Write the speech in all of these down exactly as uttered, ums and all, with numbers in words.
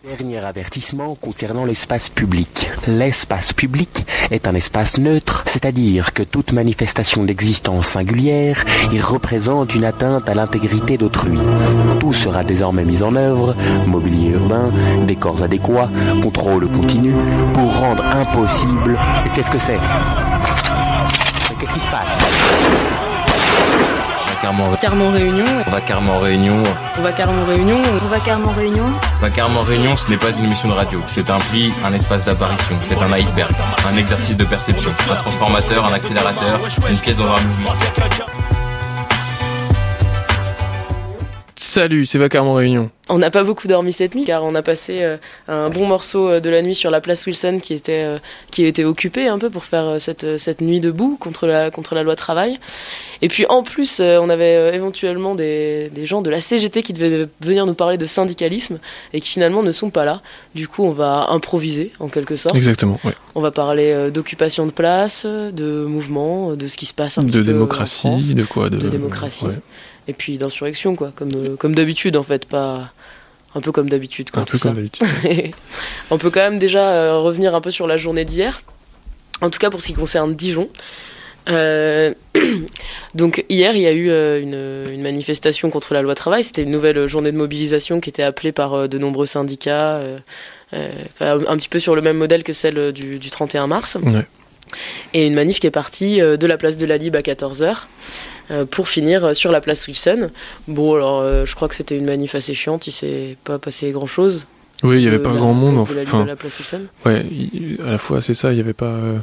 Dernier avertissement concernant l'espace public. L'espace public est un espace neutre, c'est-à-dire que toute manifestation d'existence singulière y représente une atteinte à l'intégrité d'autrui. Tout sera désormais mis en œuvre, mobilier urbain, décors adéquats, contrôle continu, pour rendre impossible... Qu'est-ce que c'est ? Qu'est-ce qui se passe ? Carrément, carrément réunion. On va carrément réunion. On va carrément réunion. On va carrément réunion. On va carrément réunion, ce n'est pas une émission de radio. C'est un pli, un espace d'apparition. C'est un iceberg, un exercice de perception, un transformateur, un accélérateur, une pièce dans un mouvement. Salut, c'est Vacarment Réunion. On n'a pas beaucoup dormi cette nuit car on a passé euh, un bon morceau de la nuit sur la place Wilson qui était, euh, qui était occupée un peu pour faire euh, cette, cette nuit debout contre la, contre la loi travail. Et puis en plus, euh, on avait euh, éventuellement des, des gens de la C G T qui devaient venir nous parler de syndicalisme et qui finalement ne sont pas là. Du coup, on va improviser en quelque sorte. Exactement, oui. On va parler euh, d'occupation de place, de mouvement, de ce qui se passe un de petit peu démocratie, en France, de quoi de, de démocratie. Ouais. Et puis d'insurrection, quoi, comme, euh, comme d'habitude en fait, pas un peu comme d'habitude. Quoi, un tout peu ça. comme d'habitude. On peut quand même déjà euh, revenir un peu sur la journée d'hier, en tout cas pour ce qui concerne Dijon. Euh, donc hier, il y a eu euh, une, une manifestation contre la loi travail. C'était une nouvelle journée de mobilisation qui était appelée par euh, de nombreux syndicats, euh, euh, un petit peu sur le même modèle que celle du, du trente et un mars. Ouais. Et une manif qui est partie euh, de la place de la Libre à quatorze heures. Pour finir sur la place Wilson. Bon, alors, euh, je crois que c'était une manif assez chiante, il s'est pas passé grand-chose. Oui, il n'y avait pas grand monde. Enfin, la place Wilson. Ouais, il, à la fois, c'est ça, il y avait pas... Euh,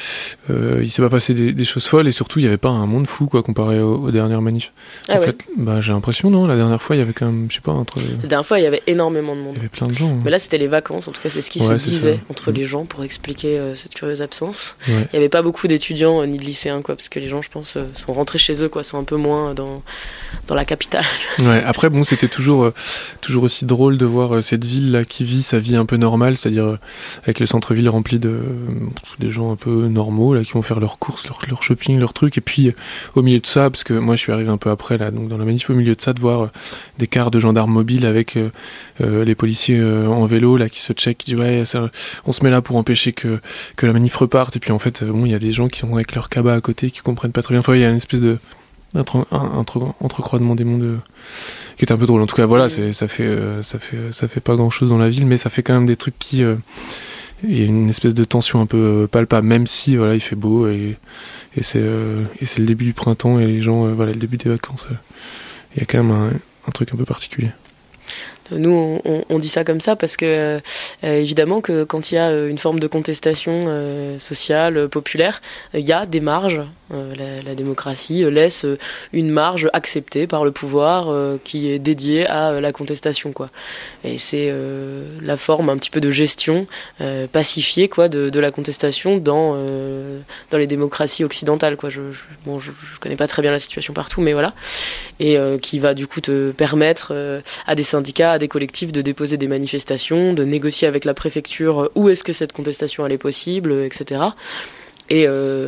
euh, il s'est pas passé des, des choses folles, et surtout, il n'y avait pas un monde fou, quoi, comparé aux, aux dernières manifs. Ah en ouais. fait, bah, j'ai l'impression, non, la dernière fois, il y avait quand même, je sais pas, entre... La dernière fois, il y avait énormément de monde. Il y avait plein de gens. Hein. Mais là, c'était les vacances, en tout cas, c'est ce qui ouais, se disait ça. entre mmh. les gens pour expliquer euh, cette curieuse absence. Ouais. Il n'y avait pas beaucoup d'étudiants euh, ni de lycéens, quoi, parce que les gens, je pense, euh, sont rentrés chez eux, quoi, sont un peu moins dans, dans la capitale. Ouais, après, bon, c'était toujours, euh, toujours aussi drôle de voir euh, cette ville-là qui vit sa vie un peu normale, c'est-à-dire euh, avec le centre-ville rempli de euh, des gens un peu normaux, là, qui vont faire leurs courses, leur, leur shopping, leurs trucs, et puis euh, au milieu de ça, parce que moi je suis arrivé un peu après, là, donc dans la manif, au milieu de ça, de voir euh, des cars de gendarmes mobiles avec euh, euh, les policiers euh, en vélo, là, qui se checkent, qui disent ouais, ça, on se met là pour empêcher que, que la manif reparte, et puis en fait, euh, bon, il y a des gens qui sont avec leur cabas à côté, qui comprennent pas très bien, enfin, il y a une espèce de entre, un, entre, entrecroisement des mondes euh, qui est un peu drôle. En tout cas, voilà, c'est, ça fait, euh, ça fait, ça fait pas grand chose dans la ville, mais ça fait quand même des trucs qui, euh, il y a une espèce de tension un peu euh, palpable, même si, voilà, il fait beau et, et c'est, euh, et c'est le début du printemps et les gens, euh, voilà, le début des vacances. Euh, il y a quand même un, un truc un peu particulier. Nous, on, on, on dit ça comme ça parce que, euh, évidemment, que quand il y a une forme de contestation euh, sociale, populaire, il y a des marges. Euh, la, la démocratie laisse une marge acceptée par le pouvoir euh, qui est dédiée à la contestation, quoi. Et c'est euh, la forme un petit peu de gestion euh, pacifiée, quoi, de, de la contestation dans, euh, dans les démocraties occidentales, quoi. Je, je, bon, je, je connais pas très bien la situation partout, mais voilà. Et euh, qui va du coup te permettre euh, à des syndicats, à des collectifs de déposer des manifestations, de négocier avec la préfecture où est-ce que cette contestation elle est possible, et cetera. Et euh,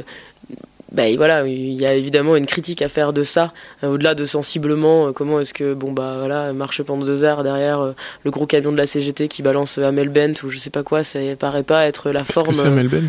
ben voilà, il y a évidemment une critique à faire de ça, euh, au-delà de sensiblement euh, comment est-ce que bon bah voilà marcher pendant deux heures derrière euh, le gros camion de la C G T qui balance Amel Bent ou je sais pas quoi, ça paraît pas être la Qu'est-ce forme. Que c'est Amel Bent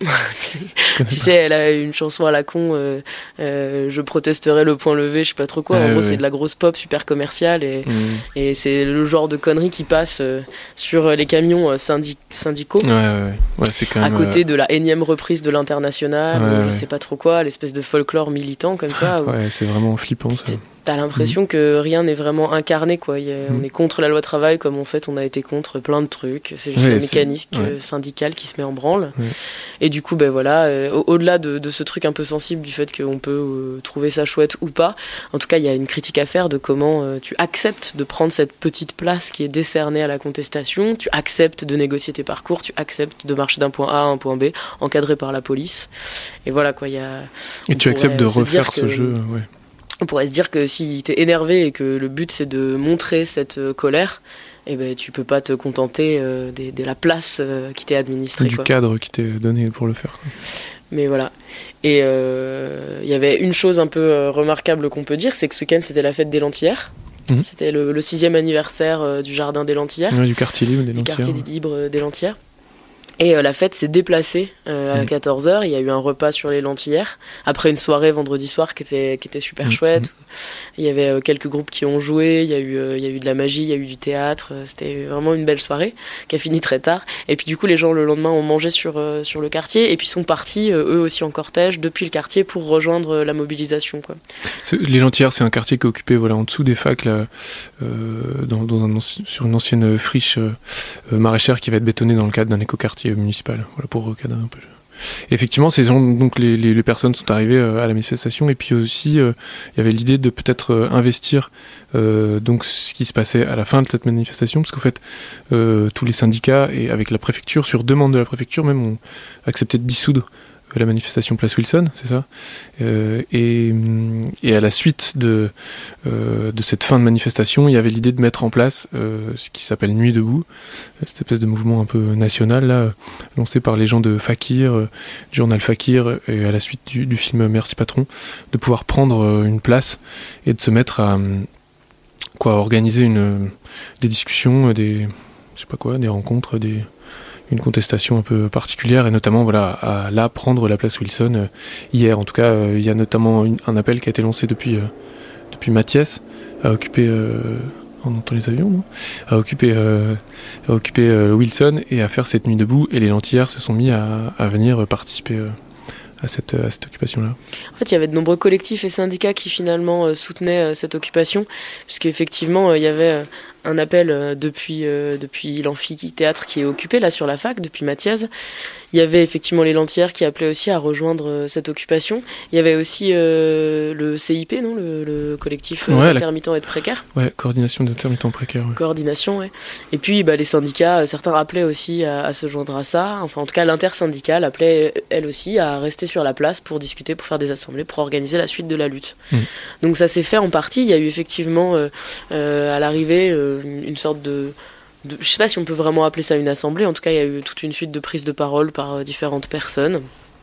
tu sais, elle a une chanson à la con, euh, euh, je protesterai le point levé, je sais pas trop quoi. Ouais, en gros, ouais. c'est de la grosse pop super commerciale et, mmh. et c'est le genre de conneries qui passe euh, sur les camions euh, syndic- syndicaux. Ouais, ouais, ouais. Ouais, c'est quand à même, côté euh... de la énième reprise de l'Internationale, ouais, ou je ouais. sais pas trop quoi, l'espèce de folklore militant comme ça. Où Ouais, c'est vraiment flippant ça. c'est- T'as l'impression mmh. que rien n'est vraiment incarné, quoi. Il y a, mmh. On est contre la loi travail comme en fait on a été contre plein de trucs. C'est juste ouais, le mécanisme ouais. syndical qui se met en branle. Ouais. Et du coup, ben voilà, euh, au- au-delà de, de ce truc un peu sensible du fait qu'on peut euh, trouver ça chouette ou pas, en tout cas, il y a une critique à faire de comment euh, tu acceptes de prendre cette petite place qui est décernée à la contestation, tu acceptes de négocier tes parcours, tu acceptes de marcher d'un point A à un point B, encadré par la police. Et voilà, quoi, il y a... Et tu acceptes de refaire ce que, jeu, ouais. On pourrait se dire que si t'es énervé et que le but c'est de montrer cette euh, colère, eh ben, tu peux pas te contenter euh, de, de la place euh, qui t'est administrée. Du quoi. cadre qui t'est donné pour le faire. Quoi. Mais voilà. Et il euh, y avait une chose un peu euh, remarquable qu'on peut dire, c'est que ce week-end c'était la fête des Lentillères. Mmh. C'était le, le sixième anniversaire euh, du Jardin des Lentillères. Ouais, du quartier libre des Lentillères. Du quartier libre des Lentillères. Et euh, la fête s'est déplacée euh, à mmh. quatorze heures. Il y a eu un repas sur les Lentillères. Après une soirée vendredi soir qui était, qui était super mmh. chouette. Il y avait euh, quelques groupes qui ont joué. Il y a eu, euh, il y a eu de la magie, il y a eu du théâtre. C'était vraiment une belle soirée qui a fini très tard. Et puis du coup, les gens le lendemain ont mangé sur, euh, sur le quartier. Et puis sont partis, euh, eux aussi en cortège, depuis le quartier pour rejoindre euh, la mobilisation, quoi. Les Lentillères, c'est un quartier qui est occupé voilà, en dessous des facs, là, euh, dans, dans un, sur une ancienne friche euh, maraîchère qui va être bétonnée dans le cadre d'un écoquartier municipal, voilà, pour recadrer un peu. Effectivement, ces gens, donc les, les, les personnes sont arrivées euh, à la manifestation, et puis aussi euh, il y avait l'idée de peut-être euh, investir euh, donc ce qui se passait à la fin de cette manifestation, parce qu'en fait euh, tous les syndicats et avec la préfecture, sur demande de la préfecture même, ont accepté de dissoudre la manifestation Place Wilson, c'est ça, euh, et, et à la suite de, euh, de cette fin de manifestation, il y avait l'idée de mettre en place euh, ce qui s'appelle Nuit debout, cette espèce de mouvement un peu national là, lancé par les gens de Fakir, euh, du journal Fakir, et à la suite du, du film Merci Patron, de pouvoir prendre euh, une place et de se mettre à quoi, organiser une, des discussions, des, je sais pas quoi, des rencontres, des une contestation un peu particulière, et notamment voilà, à là prendre la place Wilson euh, hier. En tout cas, euh, il y a notamment une, un appel qui a été lancé depuis, euh, depuis Mathias à occuper, euh, on entend les avions, non à occuper, euh, à occuper euh, Wilson et à faire cette nuit debout, et les Lentillères se sont mis à, à venir participer euh, à cette, à cette occupation-là. En fait, il y avait de nombreux collectifs et syndicats qui finalement euh, soutenaient euh, cette occupation, puisqu'effectivement, euh, il y avait euh, un appel euh, depuis, euh, depuis l'amphithéâtre qui est occupé, là, sur la fac, depuis Mathias. Il y avait effectivement les Lentillères qui appelaient aussi à rejoindre euh, cette occupation. Il y avait aussi euh, le C I P, non, le, le collectif euh, ouais, d'intermittents la... et de précaires. Ouais, coordination d'intermittents précaires. Ouais. Coordination, ouais. Et puis, bah, les syndicats, euh, certains appelaient aussi à, à se joindre à ça. Enfin, en tout cas, l'intersyndicale appelait, elle aussi, à rester sur la place pour discuter, pour faire des assemblées, pour organiser la suite de la lutte. Mmh. Donc ça s'est fait en partie. Il y a eu effectivement, euh, euh, à l'arrivée, euh, une, une sorte de... De, je sais pas si on peut vraiment appeler ça une assemblée, en tout cas il y a eu toute une suite de prises de parole par euh, différentes personnes.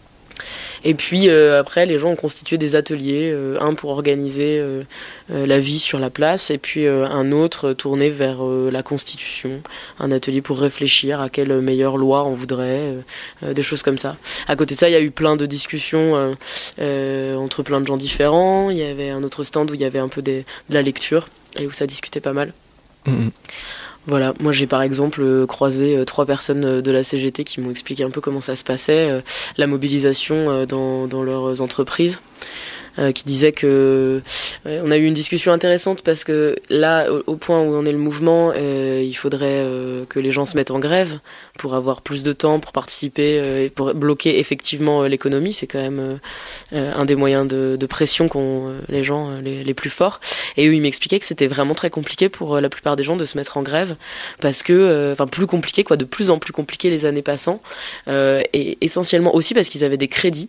Et puis euh, après les gens ont constitué des ateliers, euh, un pour organiser euh, euh, la vie sur la place, et puis euh, un autre tourné vers euh, la Constitution, un atelier pour réfléchir à quelle meilleure loi on voudrait, euh, euh, des choses comme ça. À côté de ça, il y a eu plein de discussions euh, euh, entre plein de gens différents. Il y avait un autre stand où il y avait un peu des, de la lecture, et où ça discutait pas mal. Mmh. Voilà, moi j'ai par exemple euh, croisé euh, trois personnes euh, de la C G T qui m'ont expliqué un peu comment ça se passait, euh, la mobilisation euh, dans, dans leurs entreprises, euh, qui disaient que euh, on a eu une discussion intéressante parce que là, au, au point où en est le mouvement, euh, il faudrait euh, que les gens se mettent en grève pour avoir plus de temps pour participer euh, et pour bloquer effectivement euh, l'économie. C'est quand même euh, un des moyens de, de pression qu'ont euh, les gens euh, les, les plus forts. Et eux, ils m'expliquaient que c'était vraiment très compliqué pour euh, la plupart des gens de se mettre en grève parce que, enfin, euh, plus compliqué, quoi, de plus en plus compliqué les années passant, euh, et essentiellement aussi parce qu'ils avaient des crédits.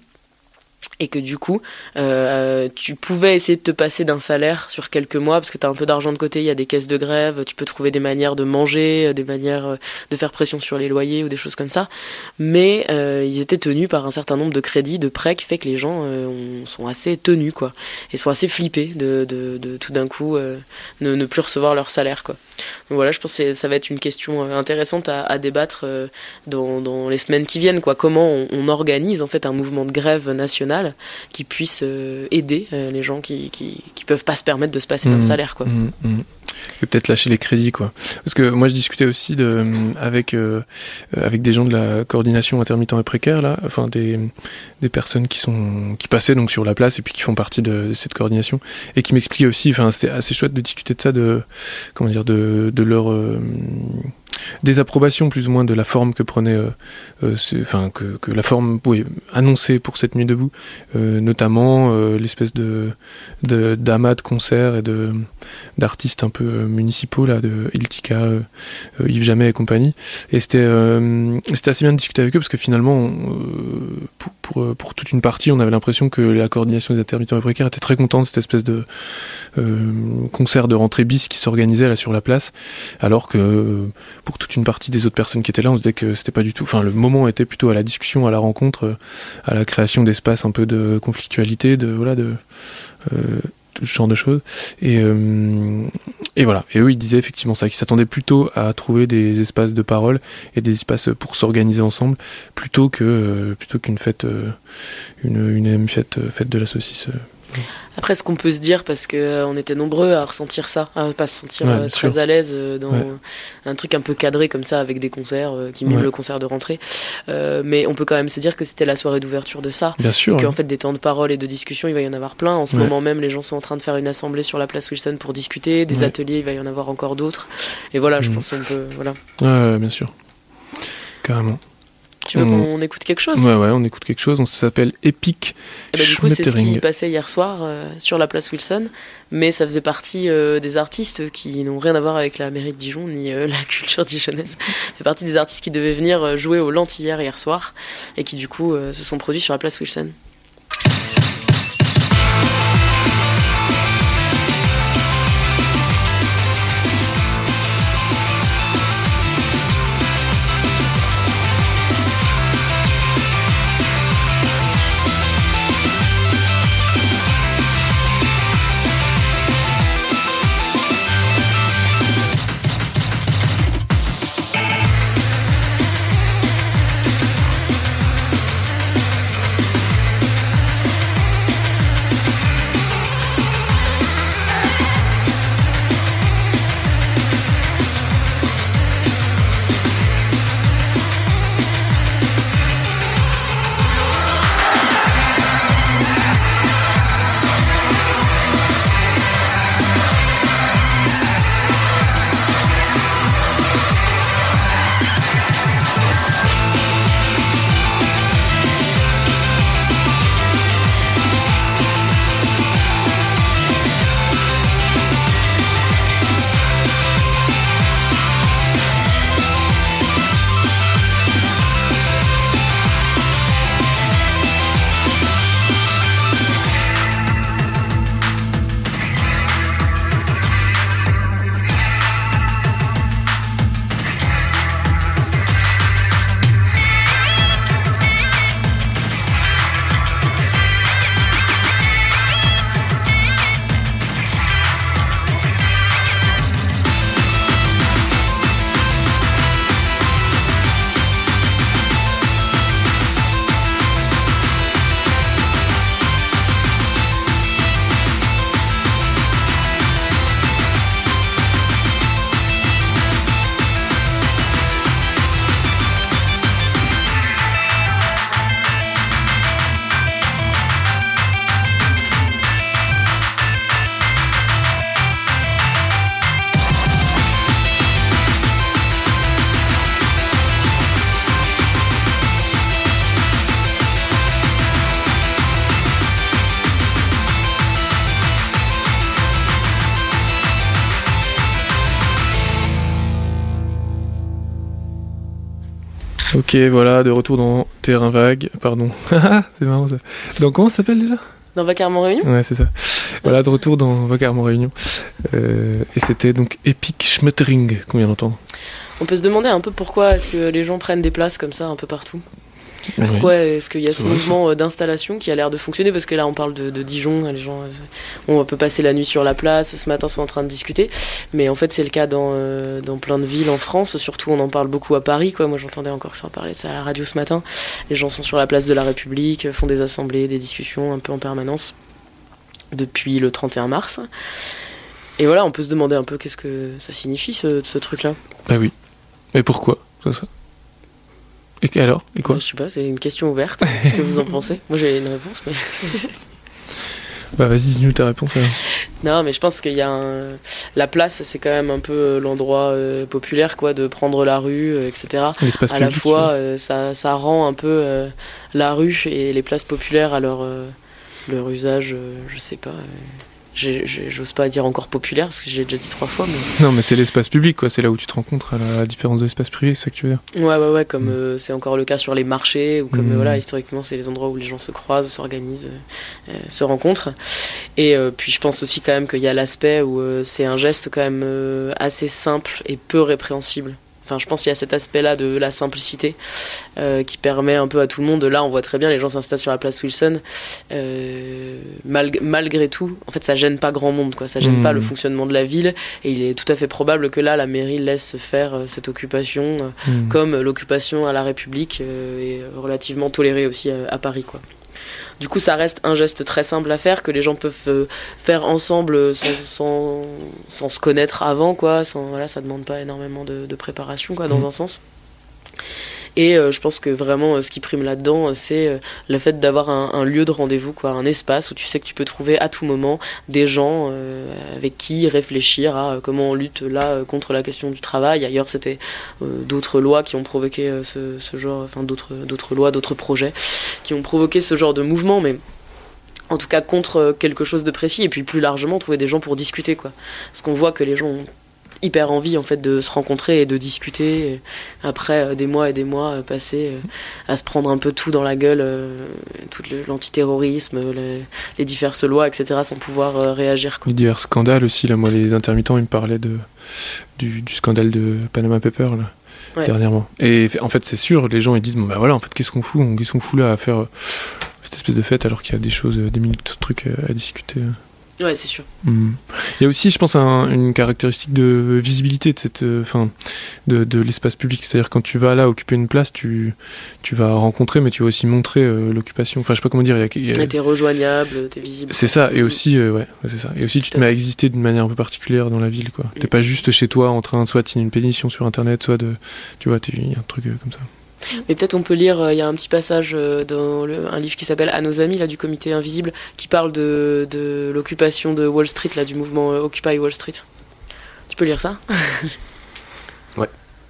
Et que du coup, euh, tu pouvais essayer de te passer d'un salaire sur quelques mois, parce que tu as un peu d'argent de côté, il y a des caisses de grève, tu peux trouver des manières de manger, des manières de faire pression sur les loyers ou des choses comme ça. Mais euh, ils étaient tenus par un certain nombre de crédits, de prêts, qui fait que les gens euh, ont, sont assez tenus, quoi. Et sont assez flippés de, de, de tout d'un coup euh, ne, ne plus recevoir leur salaire, quoi. Donc voilà, je pense que ça va être une question intéressante à, à débattre euh, dans, dans les semaines qui viennent, quoi. Comment on, on organise en fait un mouvement de grève national qui puisse euh, aider euh, les gens qui, qui qui peuvent pas se permettre de se passer mmh, d'un salaire, quoi. Mmh, mmh. Et peut-être lâcher les crédits, quoi. Parce que moi je discutais aussi de avec euh, avec des gens de la coordination intermittent et précaire là, enfin des des personnes qui sont qui passaient donc sur la place et puis qui font partie de, de cette coordination et qui m'expliquaient aussi, enfin c'était assez chouette de discuter de ça, de comment dire, de de leur euh, désapprobation plus ou moins de la forme que prenait, euh, euh, enfin que, que la forme oui, annoncée pour cette nuit debout, euh, notamment euh, l'espèce de, de d'amas de concerts et de d'artistes un peu euh, municipaux là, de Iltika, euh, Yves Jamais et compagnie. Et c'était euh, c'était assez bien de discuter avec eux parce que finalement, euh, pour, pour pour toute une partie, on avait l'impression que la coordination des intermittents et précaires était très contente de cette espèce de euh, concert de rentrée bis qui s'organisait là sur la place, alors que euh, pour toute une partie des autres personnes qui étaient là, on se disait que c'était pas du tout, enfin le moment était plutôt à la discussion, à la rencontre, à la création d'espaces un peu de conflictualité, de voilà, de euh, tout ce genre de choses. Et, euh, Et voilà, et eux ils disaient effectivement ça, qu'ils s'attendaient plutôt à trouver des espaces de parole et des espaces pour s'organiser ensemble, plutôt que euh, plutôt qu'une fête, euh, une, une fête, euh, fête de la saucisse. Euh. Après, ce qu'on peut se dire, parce qu'on euh, était nombreux à ressentir ça, à pas se sentir ouais, euh, très sûr. à l'aise euh, dans ouais. un truc un peu cadré comme ça, avec des concerts euh, qui miment ouais. le concert de rentrée. Euh, mais on peut quand même se dire que c'était la soirée d'ouverture de ça. Bien sûr. Et qu'en ouais. fait, des temps de parole et de discussion, il va y en avoir plein. En ce ouais. moment même, les gens sont en train de faire une assemblée sur la place Wilson pour discuter. Des ouais. ateliers, il va y en avoir encore d'autres. Et voilà, mmh. je pense qu'on peut... Voilà. Ouais, bien sûr. Carrément. Tu veux qu'on mmh. écoute quelque chose ? Ouais, ouais, on écoute quelque chose. On s'appelle Epic. Et bah, du coup, c'est ce qui passait hier soir euh, sur la place Wilson. Mais ça faisait partie euh, des artistes qui n'ont rien à voir avec la mairie de Dijon ni euh, la culture dijonnaise. Ça fait partie des artistes qui devaient venir jouer au Lentillère hier soir et qui, du coup, euh, se sont produits sur la place Wilson. Ok, voilà, de retour dans Terrain Vague, pardon. C'est marrant ça. Donc comment ça s'appelle déjà ? Dans Vacarme en Réunion ? Ouais, c'est ça. Voilà, de retour dans Vacarme en Réunion. Euh, et c'était donc Epic Schmettering qu'on vient d'entendre. On peut se demander un peu pourquoi est-ce que les gens prennent des places comme ça un peu partout. Pourquoi oui. est-ce qu'il y a ce mouvement d'installation qui a l'air de fonctionner ? Parce que là, on parle de, de Dijon, les gens, on peut passer la nuit sur la place, ce matin, sont en train de discuter. Mais en fait, c'est le cas dans, euh, dans plein de villes en France. Surtout, on en parle beaucoup à Paris, quoi. Moi, j'entendais encore ça parler de ça à la radio ce matin. Les gens sont sur la place de la République, font des assemblées, des discussions un peu en permanence depuis le trente et un mars. Et voilà, on peut se demander un peu qu'est-ce que ça signifie, ce, ce truc-là. Bah oui. Mais pourquoi ça, ça Et alors Et quoi ? Je sais pas, c'est une question ouverte. Qu'est-ce que vous en pensez ? Moi, j'ai une réponse, mais... Bah vas-y, dis-nous ta réponse alors. Non, mais je pense qu'il y a un... La place, c'est quand même un peu l'endroit euh, populaire, quoi, de prendre la rue, euh, et cetera. L'espace à public, la fois, euh, ça, ça rend un peu euh, la rue et les places populaires à leur, euh, leur usage, euh, je sais pas... Euh... J'ai, j'ai, j'ose pas dire encore populaire parce que j'ai déjà dit trois fois mais... Non mais c'est l'espace public quoi, c'est là où tu te rencontres à la différence de l'espace privé, c'est ça que tu veux dire. Ouais ouais ouais comme mmh. euh, c'est encore le cas sur les marchés ou comme mmh. euh, voilà historiquement c'est les endroits où les gens se croisent, s'organisent, euh, se rencontrent et euh, puis je pense aussi quand même qu'il y a l'aspect où euh, c'est un geste quand même euh, assez simple et peu répréhensible Enfin, je pense qu'il y a cet aspect-là de la simplicité euh, qui permet un peu à tout le monde. Là, on voit très bien, les gens s'installent sur la place Wilson. Euh, mal, malgré tout, en fait, ça gêne pas grand monde, quoi. Ça gêne mmh. pas le fonctionnement de la ville. Et il est tout à fait probable que là, la mairie laisse faire euh, cette occupation, euh, mmh. comme l'occupation à la République euh, est relativement tolérée aussi euh, à Paris, quoi. Du coup, ça reste un geste très simple à faire, que les gens peuvent euh, faire ensemble sans, sans, sans se connaître avant, quoi. Sans, voilà, ça demande pas énormément de, de préparation, quoi, dans mmh. un sens. Et euh, je pense que vraiment, euh, ce qui prime là-dedans, c'est euh, le fait d'avoir un, un lieu de rendez-vous, quoi, un espace où tu sais que tu peux trouver à tout moment des gens euh, avec qui réfléchir à euh, comment on lutte là euh, contre la question du travail. Ailleurs, c'était euh, d'autres lois qui ont provoqué euh, ce, ce genre, enfin d'autres, d'autres lois, d'autres projets qui ont provoqué ce genre de mouvement, mais en tout cas contre quelque chose de précis. Et puis plus largement, trouver des gens pour discuter, quoi. Parce qu'on voit que les gens ont hyper envie en fait de se rencontrer et de discuter après euh, des mois et des mois euh, passés euh, à se prendre un peu tout dans la gueule, euh, tout le, l'antiterrorisme, les, les diverses lois, et cetera, sans pouvoir euh, réagir, quoi. Les divers scandales aussi, là, moi les intermittents ils me parlaient de, du, du scandale de Panama Papers là, ouais. dernièrement. Et en fait c'est sûr, les gens ils disent bon bah voilà, en fait qu'est-ce qu'on fout, qu'est-ce qu'on fout là à faire euh, cette espèce de fête alors qu'il y a des choses, des minutes de trucs à, à discuter. Ouais, c'est sûr. Mmh. Il y a aussi, je pense, un, une caractéristique de visibilité de, cette, euh, de, de l'espace public. C'est-à-dire quand tu vas là occuper une place, tu, tu vas rencontrer, mais tu vas aussi montrer euh, l'occupation. Enfin, je sais pas comment dire. Il y a, il y a... T'es rejoignable, t'es visible. C'est ça. Et aussi, euh, ouais, c'est ça. Et aussi, tu te mets à exister d'une manière un peu particulière dans la ville, quoi. Mmh. T'es pas juste chez toi en train, soit de signer une pétition sur Internet, soit de, tu vois, il y a un truc euh, comme ça. Mais peut-être on peut lire, il euh, y a un petit passage euh, dans le, un livre qui s'appelle À nos amis, là, du comité invisible, qui parle de, de l'occupation de Wall Street, là, du mouvement euh, Occupy Wall Street. Tu peux lire ça? Ouais.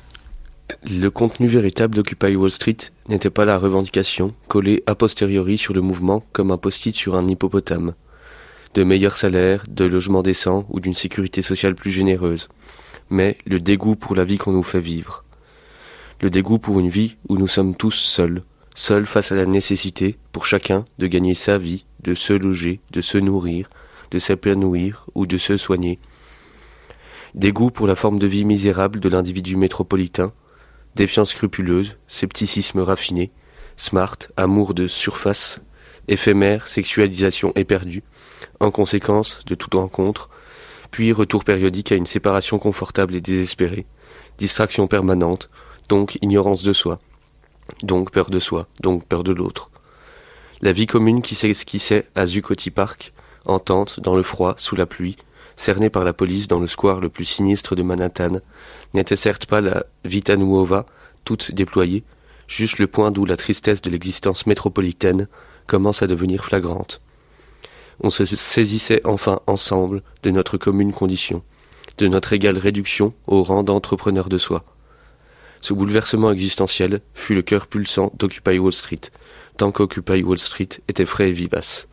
Le contenu véritable d'Occupy Wall Street n'était pas la revendication, collée a posteriori sur le mouvement comme un post-it sur un hippopotame, de meilleurs salaires, de logements décents ou d'une sécurité sociale plus généreuse, mais le dégoût pour la vie qu'on nous fait vivre. Le dégoût pour une vie où nous sommes tous seuls, seuls face à la nécessité, pour chacun, de gagner sa vie, de se loger, de se nourrir, de s'épanouir ou de se soigner. Dégoût pour la forme de vie misérable de l'individu métropolitain, défiance scrupuleuse, scepticisme raffiné, smart, amour de surface, éphémère, sexualisation éperdue, inconséquence de toute rencontre, puis retour périodique à une séparation confortable et désespérée, distraction permanente, donc ignorance de soi, donc peur de soi, donc peur de l'autre. La vie commune qui s'esquissait à Zuccotti Park, en tente, dans le froid, sous la pluie, cernée par la police dans le square le plus sinistre de Manhattan, n'était certes pas la vita nuova, toute déployée, juste le point d'où la tristesse de l'existence métropolitaine commence à devenir flagrante. On se saisissait enfin ensemble de notre commune condition, de notre égale réduction au rang d'entrepreneur de soi. Ce bouleversement existentiel fut le cœur pulsant d'Occupy Wall Street, tant qu'Occupy Wall Street était frais et vivace.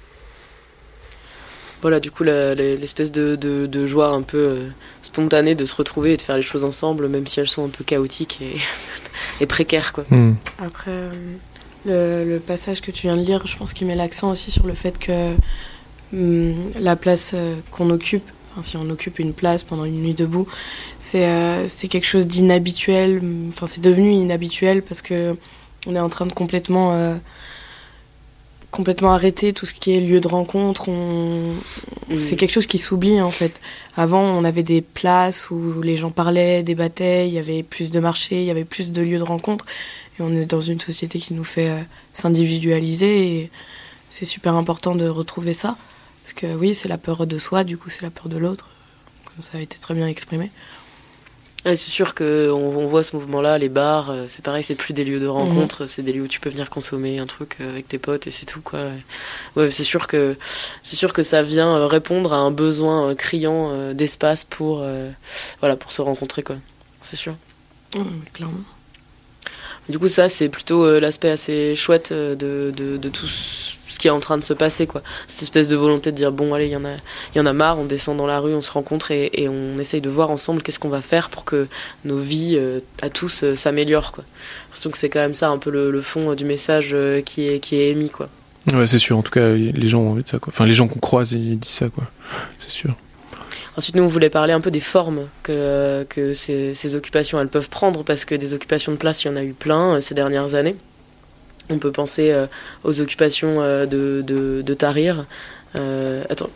Voilà, du coup, la, la, l'espèce de, de, de joie un peu euh, spontanée de se retrouver et de faire les choses ensemble, même si elles sont un peu chaotiques et, et précaires, quoi. Mmh. Après, euh, le, le passage que tu viens de lire, je pense qu'il met l'accent aussi sur le fait que hum, la place euh, qu'on occupe, enfin, si on occupe une place pendant une nuit debout, c'est, euh, c'est quelque chose d'inhabituel. Enfin, c'est devenu inhabituel parce que on est en train de complètement, euh, complètement arrêter tout ce qui est lieu de rencontre. On... Mmh. C'est quelque chose qui s'oublie, en fait. Avant, on avait des places où les gens parlaient, débattaient, il y avait plus de marchés, il y avait plus de lieux de rencontre. Et on est dans une société qui nous fait euh, s'individualiser. Et c'est super important de retrouver ça. Parce que oui, c'est la peur de soi, du coup c'est la peur de l'autre, comme ça a été très bien exprimé. Ouais, c'est sûr qu'on on voit ce mouvement-là, les bars, euh, c'est pareil, c'est plus des lieux de rencontre, mmh. c'est des lieux où tu peux venir consommer un truc euh, avec tes potes et c'est tout, quoi. Ouais, c'est sûr que, c'est sûr que ça vient euh, répondre à un besoin euh, criant euh, d'espace pour, euh, voilà, pour se rencontrer, quoi. C'est sûr. Mmh, clairement. Du coup, ça, c'est plutôt euh, l'aspect assez chouette euh, de, de, de tout ce qui est en train de se passer, quoi. Cette espèce de volonté de dire, bon, allez, il y en a, il y en a marre, on descend dans la rue, on se rencontre et, et on essaye de voir ensemble qu'est-ce qu'on va faire pour que nos vies, euh, à tous, euh, s'améliorent, quoi. J'ai l'impression que c'est quand même ça, un peu le, le fond euh, du message euh, qui est, qui est émis, quoi. Ouais, c'est sûr. En tout cas, les gens ont envie de ça, quoi. Enfin, les gens qu'on croise, ils disent ça, quoi. C'est sûr. Ensuite, nous, on voulait parler un peu des formes que, que ces, ces occupations, elles peuvent prendre, parce que des occupations de place, il y en a eu plein euh, ces dernières années. On peut penser euh, aux occupations euh, de, de, de Tahrir, euh, attends,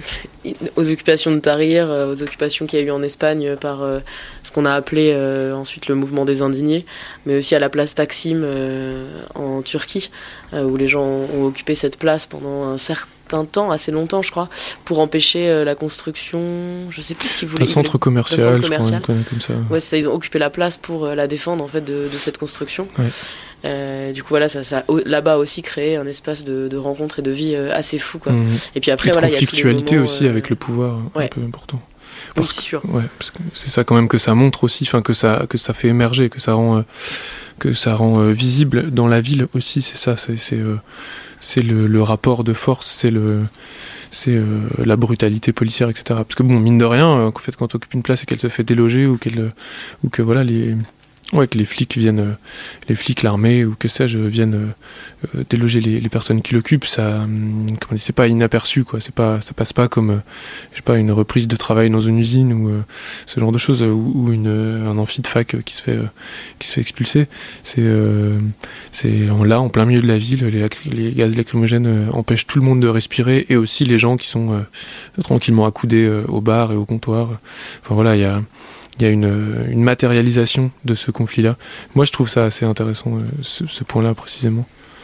aux occupations de Tahrir, euh, aux occupations qu'il y a eu en Espagne par euh, ce qu'on a appelé euh, ensuite le mouvement des indignés, mais aussi à la place Taksim euh, en Turquie, euh, où les gens ont occupé cette place pendant un certain temps, assez longtemps je crois, pour empêcher euh, la construction, je sais plus ce qu'ils voulaient. Un centre commercial, centre je commercial. crois, comme ça. Ouais, c'est ça, ils ont occupé la place pour euh, la défendre en fait de, de cette construction. Ouais. Euh, du coup voilà, ça, ça là-bas aussi créé un espace de, de rencontre et de vie euh, assez fou quoi. Mmh. Et puis après et de voilà, il y a conflictualité moments, aussi euh... avec le pouvoir, ouais. un peu important. Parce oui, c'est sûr. Que, ouais, parce que c'est ça quand même que ça montre aussi, enfin que ça que ça fait émerger, que ça rend euh, que ça rend euh, visible dans la ville aussi. C'est ça, c'est c'est, euh, c'est le, le rapport de force, c'est le c'est euh, la brutalité policière, et cetera. Parce que bon, mine de rien, euh, en fait, quand on occupe une place et qu'elle se fait déloger ou qu'elle ou que voilà les Ouais, que les flics viennent, euh, les flics, l'armée ou que sais-je, viennent euh, déloger les, les personnes qui l'occupent, ça, hum, comment dire, c'est pas inaperçu, quoi. C'est pas, ça passe pas comme, euh, je sais pas, une reprise de travail dans une usine ou euh, ce genre de choses, euh, ou, ou une, un amphi de fac qui se fait, euh, qui se fait expulser. C'est, euh, c'est en là, en plein milieu de la ville, les, les gaz lacrymogènes euh, empêchent tout le monde de respirer et aussi les gens qui sont euh, tranquillement accoudés euh, au bar et au comptoir. Enfin voilà, il y a Il y a une, une matérialisation de ce conflit-là. Moi, je trouve ça assez intéressant, euh, ce, ce point-là précisément.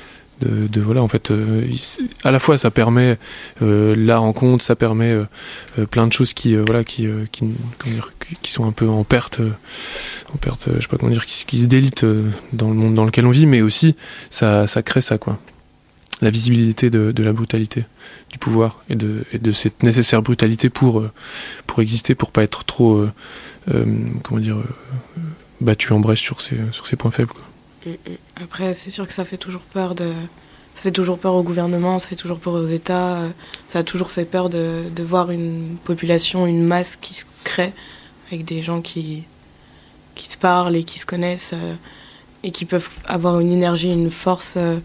De, de voilà, en fait, euh, à la fois ça permet euh, la rencontre, ça permet euh, euh, plein de choses qui, euh, voilà, qui, euh, qui, comment dire, qui sont un peu en perte, euh, en perte, euh, je sais pas comment dire, qui, qui se délitent euh, dans le monde dans lequel on vit, mais aussi ça, ça crée ça, quoi. La visibilité de, de la brutalité du pouvoir et de, et de cette nécessaire brutalité pour, euh, pour exister, pour pas être trop euh, euh, comment dire euh, battu en brèche sur ses, sur ses points faibles, quoi. Après, c'est sûr que ça fait toujours peur de, ça fait toujours peur au gouvernement, ça fait toujours peur aux États, ça a toujours fait peur de, de voir une population, une masse qui se crée avec des gens qui, qui se parlent et qui se connaissent euh, et qui peuvent avoir une énergie, une force euh,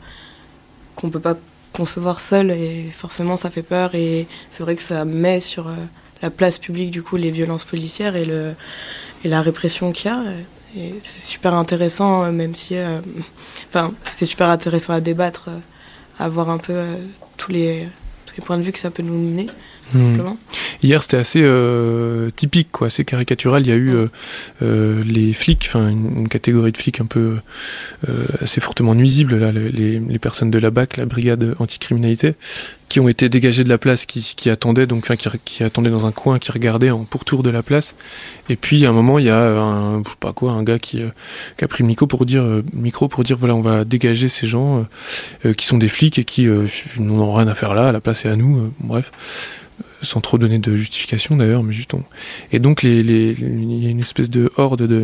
qu'on peut pas concevoir seul, et forcément ça fait peur, et c'est vrai que ça met sur euh, la place publique du coup les violences policières et, le, et la répression qu'il y a, et c'est super intéressant, euh, même si euh, enfin c'est super intéressant à débattre, euh, à voir un peu euh, tous, les, tous les points de vue que ça peut nous mener. Tout Mmh. simplement. Hier, c'était assez euh, typique, quoi, assez caricatural. Il y a eu euh, euh, les flics, enfin une, une catégorie de flics un peu euh, assez fortement nuisible, là, les, les personnes de la B A C, la brigade anticriminalité, qui ont été dégagées de la place, qui, qui attendaient donc, enfin qui, qui attendaient dans un coin, qui regardaient en pourtour de la place. Et puis à un moment, il y a un, je sais pas quoi, un gars qui, euh, qui a pris le micro pour dire, euh, micro pour dire, voilà, on va dégager ces gens euh, qui sont des flics et qui euh, n'ont rien à faire là. La place est à nous. Euh, bref. Sans trop donner de justification d'ailleurs, mais juste on... Et donc les, les, il y a une espèce de horde de,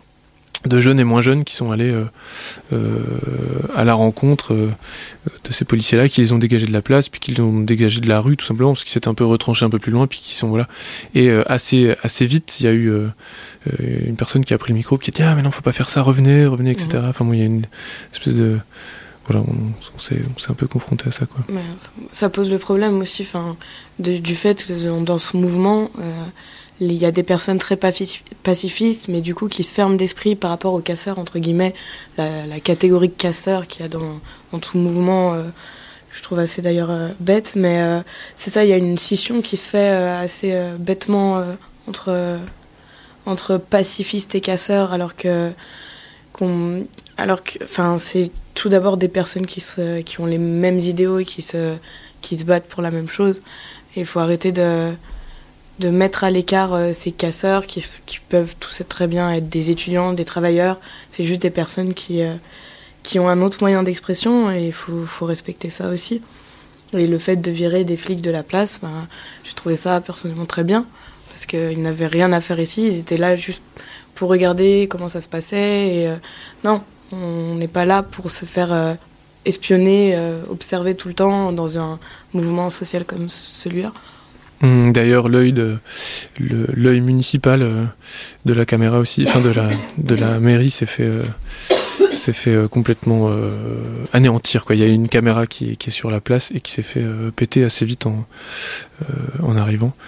de jeunes et moins jeunes qui sont allés euh, euh, à la rencontre euh, de ces policiers-là, qui les ont dégagés de la place, puis qui les ont dégagés de la rue tout simplement, parce qu'ils s'étaient un peu retranchés un peu plus loin, puis qui sont voilà. Et euh, assez, assez vite, il y a eu euh, une personne qui a pris le micro, qui a dit ah mais non, faut pas faire ça, revenez, revenez, et cetera. Enfin bon, il y a une espèce de... Voilà, on, on, s'est, on s'est un peu confronté à ça, quoi. Mais ça, ça pose le problème aussi, enfin, de, du fait que dans, dans ce mouvement, euh, il y a des personnes très pacifistes, mais du coup qui se ferment d'esprit par rapport aux casseurs, entre guillemets, la, la catégorie de casseurs qu'il y a dans, dans tout le mouvement, euh, je trouve assez d'ailleurs euh, bête, mais euh, c'est ça, il y a une scission qui se fait euh, assez euh, bêtement euh, entre, euh, entre pacifistes et casseurs, alors que, qu'on, alors que, enfin, c'est tout d'abord des personnes qui, se, qui ont les mêmes idéaux et qui se, qui se battent pour la même chose. Et il faut arrêter de, de mettre à l'écart euh, ces casseurs qui, qui peuvent tous être très bien être des étudiants, des travailleurs. C'est juste des personnes qui, euh, qui ont un autre moyen d'expression, et il faut, faut respecter ça aussi. Et le fait de virer des flics de la place, ben, j'ai trouvé ça personnellement très bien, parce qu'ils n'avaient rien à faire ici. Ils étaient là juste pour regarder comment ça se passait. Et euh, non, on n'est pas là pour se faire euh, espionner, euh, observer tout le temps dans un mouvement social comme celui-là. D'ailleurs, l'œil de le, l'œil municipal euh, de la caméra aussi, enfin de la de la mairie s'est fait euh, s'est fait euh, complètement euh, anéantir, quoi. Il y a une caméra qui, qui est sur la place et qui s'est fait euh, péter assez vite en euh, en arrivant.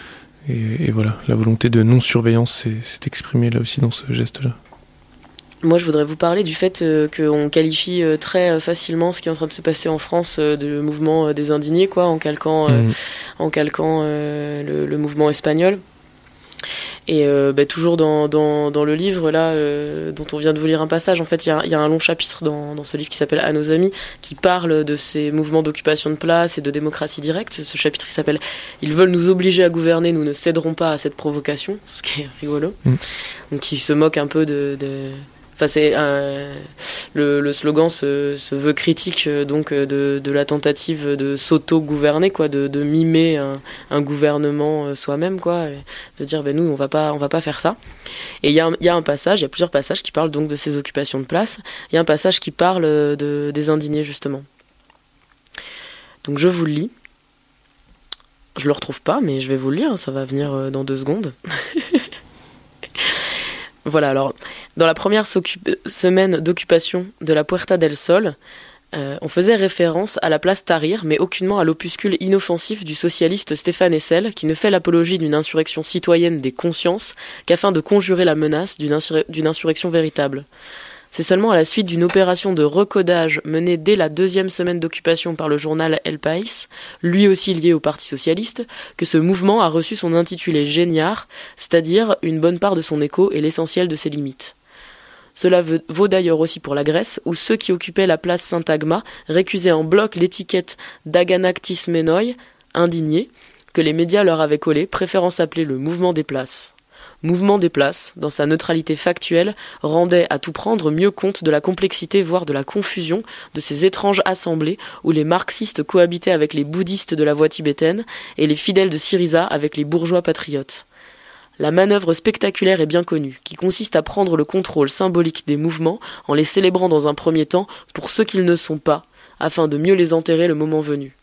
Et, et voilà, la volonté de non-surveillance s'est, s'est exprimée là aussi dans ce geste-là. Moi, je voudrais vous parler du fait euh, qu'on qualifie euh, très facilement ce qui est en train de se passer en France euh, de mouvement euh, des indignés, quoi, en calquant, euh, mmh. en calquant euh, le, le mouvement espagnol. Et euh, bah, toujours dans, dans, dans le livre là, euh, dont on vient de vous lire un passage, en fait il y, y a un long chapitre dans, dans ce livre qui s'appelle À nos amis, qui parle de ces mouvements d'occupation de place et de démocratie directe. Ce chapitre il s'appelle Ils veulent nous obliger à gouverner, nous ne céderons pas à cette provocation, ce qui est rigolo. Mmh. Donc il se moque un peu de... de... Enfin, c'est, euh, le, le slogan se, se veut critique euh, donc de, de la tentative de s'auto-gouverner, quoi, de, de mimer un, un gouvernement euh, soi-même, quoi, et de dire ben nous on va pas on va pas faire ça. Et il y a un, y a un passage, il y a plusieurs passages qui parlent donc de ces occupations de place. Il y a un passage qui parle de, des indignés justement. Donc je vous le lis. Je le retrouve pas, mais je vais vous le lire. Ça va venir dans deux secondes. Voilà, alors, dans la première semaine d'occupation de la Puerta del Sol, euh, on faisait référence à la place Tahrir, mais aucunement à l'opuscule inoffensif du socialiste Stéphane Hessel, qui ne fait l'apologie d'une insurrection citoyenne des consciences qu'afin de conjurer la menace d'une, insur- d'une insurrection véritable. C'est seulement à la suite d'une opération de recodage menée dès la deuxième semaine d'occupation par le journal El País, lui aussi lié au Parti socialiste, que ce mouvement a reçu son intitulé géniard, c'est-à-dire une bonne part de son écho et l'essentiel de ses limites. Cela vaut d'ailleurs aussi pour la Grèce, où ceux qui occupaient la place Syntagma récusaient en bloc l'étiquette d'Aganaktis Menoi, indigné, que les médias leur avaient collée, préférant s'appeler le mouvement des places. Mouvement des places, dans sa neutralité factuelle, rendait à tout prendre mieux compte de la complexité, voire de la confusion, de ces étranges assemblées où les marxistes cohabitaient avec les bouddhistes de la voie tibétaine et les fidèles de Syriza avec les bourgeois patriotes. La manœuvre spectaculaire est bien connue, qui consiste à prendre le contrôle symbolique des mouvements en les célébrant dans un premier temps pour ceux qu'ils ne sont pas, afin de mieux les enterrer le moment venu.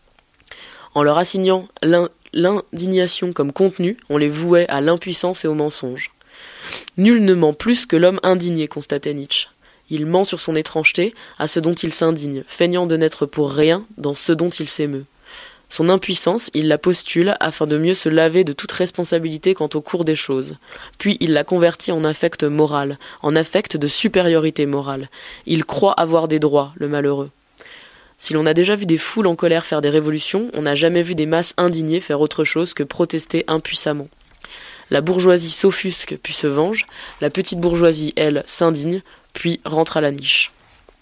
En leur assignant l'un l'indignation comme contenu, on les vouait à l'impuissance et au mensonge. Nul ne ment plus que l'homme indigné, constatait Nietzsche. Il ment sur son étrangeté, à ce dont il s'indigne, feignant de n'être pour rien dans ce dont il s'émeut. Son impuissance, il la postule afin de mieux se laver de toute responsabilité quant au cours des choses. Puis il la convertit en affect moral, en affect de supériorité morale. Il croit avoir des droits, le malheureux. Si l'on a déjà vu des foules en colère faire des révolutions, on n'a jamais vu des masses indignées faire autre chose que protester impuissamment. La bourgeoisie s'offusque puis se venge, la petite bourgeoisie, elle, s'indigne, puis rentre à la niche.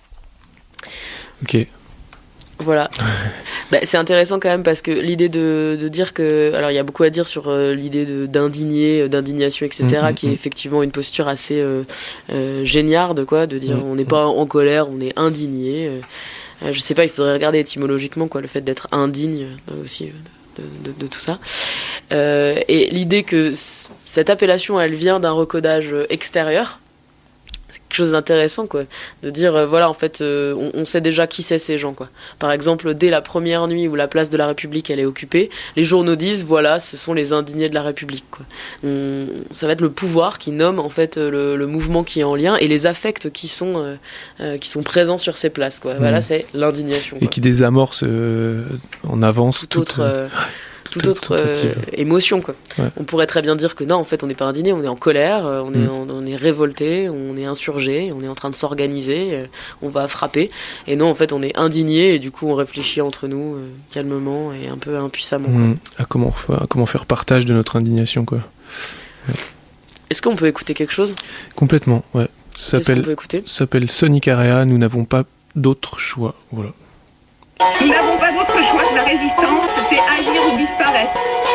Ok. Voilà. Bah, c'est intéressant quand même parce que l'idée de, de dire que... Alors il y a beaucoup à dire sur euh, l'idée de, d'indigner, d'indignation, et cetera, mmh, qui mmh. est effectivement une posture assez euh, euh, géniarde, quoi, de dire mmh, on n'est pas en colère, on est indigné. Euh, euh, je sais pas, il faudrait regarder étymologiquement, quoi, le fait d'être indigne euh, aussi euh, de, de, de tout ça. Euh, et l'idée que c- cette appellation, elle vient d'un recodage extérieur, quelque chose d'intéressant, quoi, de dire euh, voilà, en fait euh, on, on sait déjà qui c'est ces gens, quoi. Par exemple, dès la première nuit où la place de la République elle est occupée, les journaux disent voilà, ce sont les indignés de la République, quoi. On, ça va être le pouvoir qui nomme en fait le, le mouvement qui est en lien et les affects qui sont euh, euh, qui sont présents sur ces places, quoi. Mmh. Voilà, c'est l'indignation, et quoi. qui désamorce euh, en avance tout toute, autre euh, toute autre euh, émotion, quoi. Ouais. On pourrait très bien dire que non, en fait, on n'est pas indigné, on est en colère, on est, mmh. on, on est révolté, on est insurgé, on est en train de s'organiser, euh, on va frapper. Et non, en fait, on est indigné et du coup, on réfléchit entre nous euh, calmement et un peu impuissamment. Mmh. À comment, à comment faire partage de notre indignation, quoi. Ouais. Est-ce qu'on peut écouter quelque chose ? Complètement, ouais. Ça Qu'est-ce qu'on peut écouter ? Ça s'appelle Sonic Area, nous n'avons pas d'autre choix. Voilà. Nous n'avons pas d'autre choix que la résistance, c'est agir ou disparaître.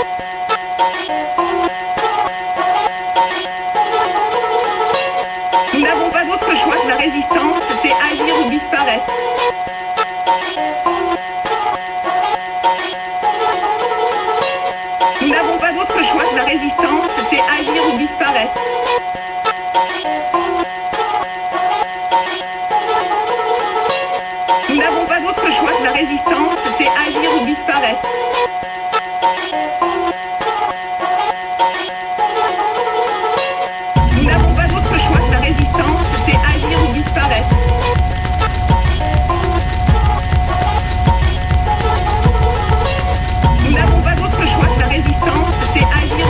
Nous n'avons pas d'autre choix que la résistance, c'est agir ou disparaître. Nous n'avons pas d'autre choix que la résistance, c'est agir ou disparaître. Nous n'avons pas d'autre choix que la résistance, c'est agir ou disparaître. Nous n'avons pas d'autre choix que la résistance, c'est agir ou disparaître. Nous n'avons pas d'autre choix que la résistance, c'est agir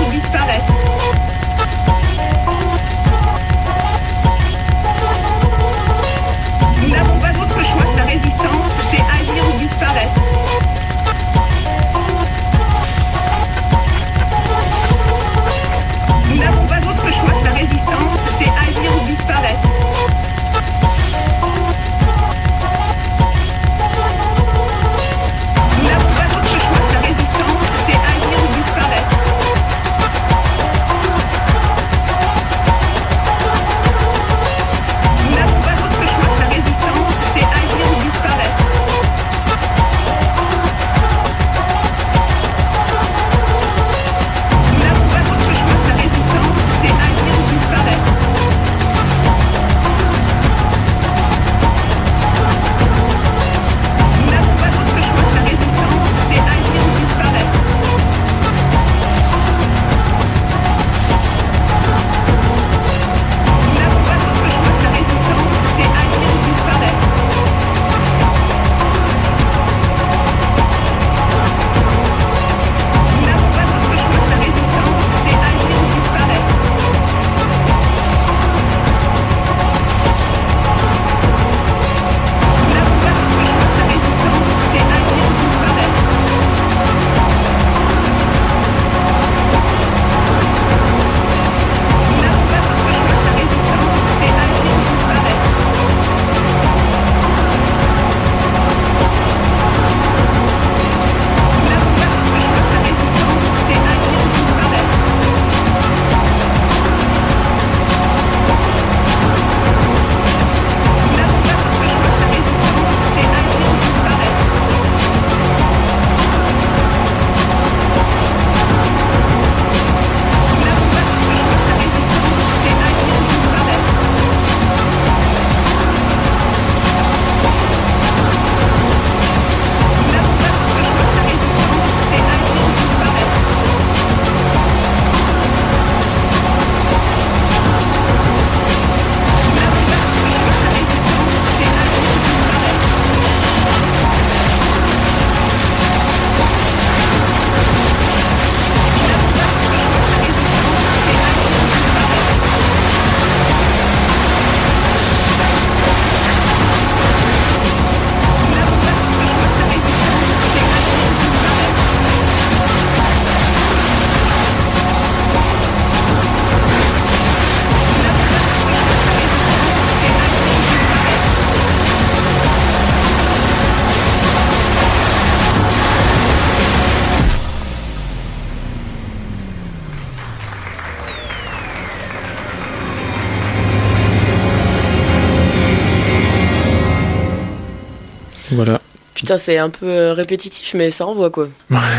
Voilà. Putain, c'est un peu répétitif, mais ça envoie quoi.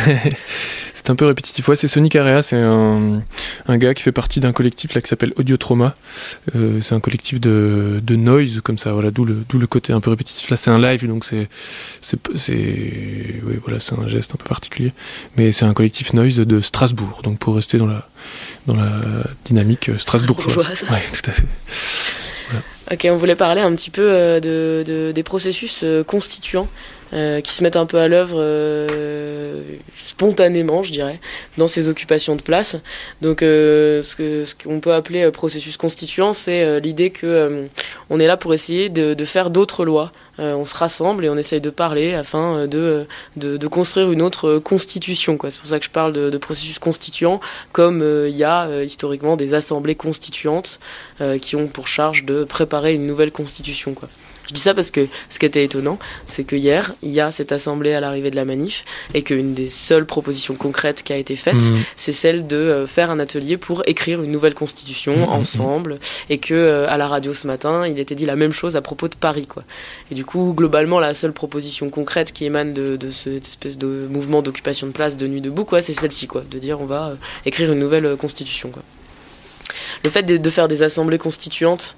C'est un peu répétitif. Ouais, c'est Sonic Area, c'est un, un gars qui fait partie d'un collectif là qui s'appelle Audio Trauma. Euh, c'est un collectif de, de noise comme ça. Voilà, d'où le, d'où le côté un peu répétitif. Là, c'est un live, donc c'est, c'est, c'est, oui, voilà, c'est un geste un peu particulier. Mais c'est un collectif noise de Strasbourg. Donc pour rester dans la, dans la dynamique strasbourgeoise. Ouais, tout à fait. Voilà. Ok, on voulait parler un petit peu euh, de, de, des processus euh, constituants euh, qui se mettent un peu à l'œuvre euh, spontanément, je dirais, dans ces occupations de place. Donc, euh, ce, que, ce qu'on peut appeler euh, processus constituant, c'est euh, l'idée que euh, on est là pour essayer de, de faire d'autres lois. Euh, on se rassemble et on essaye de parler afin de, de, de construire une autre constitution, quoi. C'est pour ça que je parle de, de processus constituant, comme il euh, y a euh, historiquement des assemblées constituantes euh, qui ont pour charge de préparer une nouvelle constitution, quoi. Je dis ça parce que ce qui était étonnant, c'est que hier, il y a cette assemblée à l'arrivée de la manif et qu'une des seules propositions concrètes qui a été faite, mmh. c'est celle de euh, faire un atelier pour écrire une nouvelle constitution mmh. ensemble, et que euh, à la radio ce matin, il était dit la même chose à propos de Paris, quoi. Et du coup, globalement, la seule proposition concrète qui émane de, de cette espèce de mouvement d'occupation de place de Nuit debout, quoi, c'est celle-ci, quoi, de dire on va euh, écrire une nouvelle euh, constitution, quoi. Le fait de, de faire des assemblées constituantes,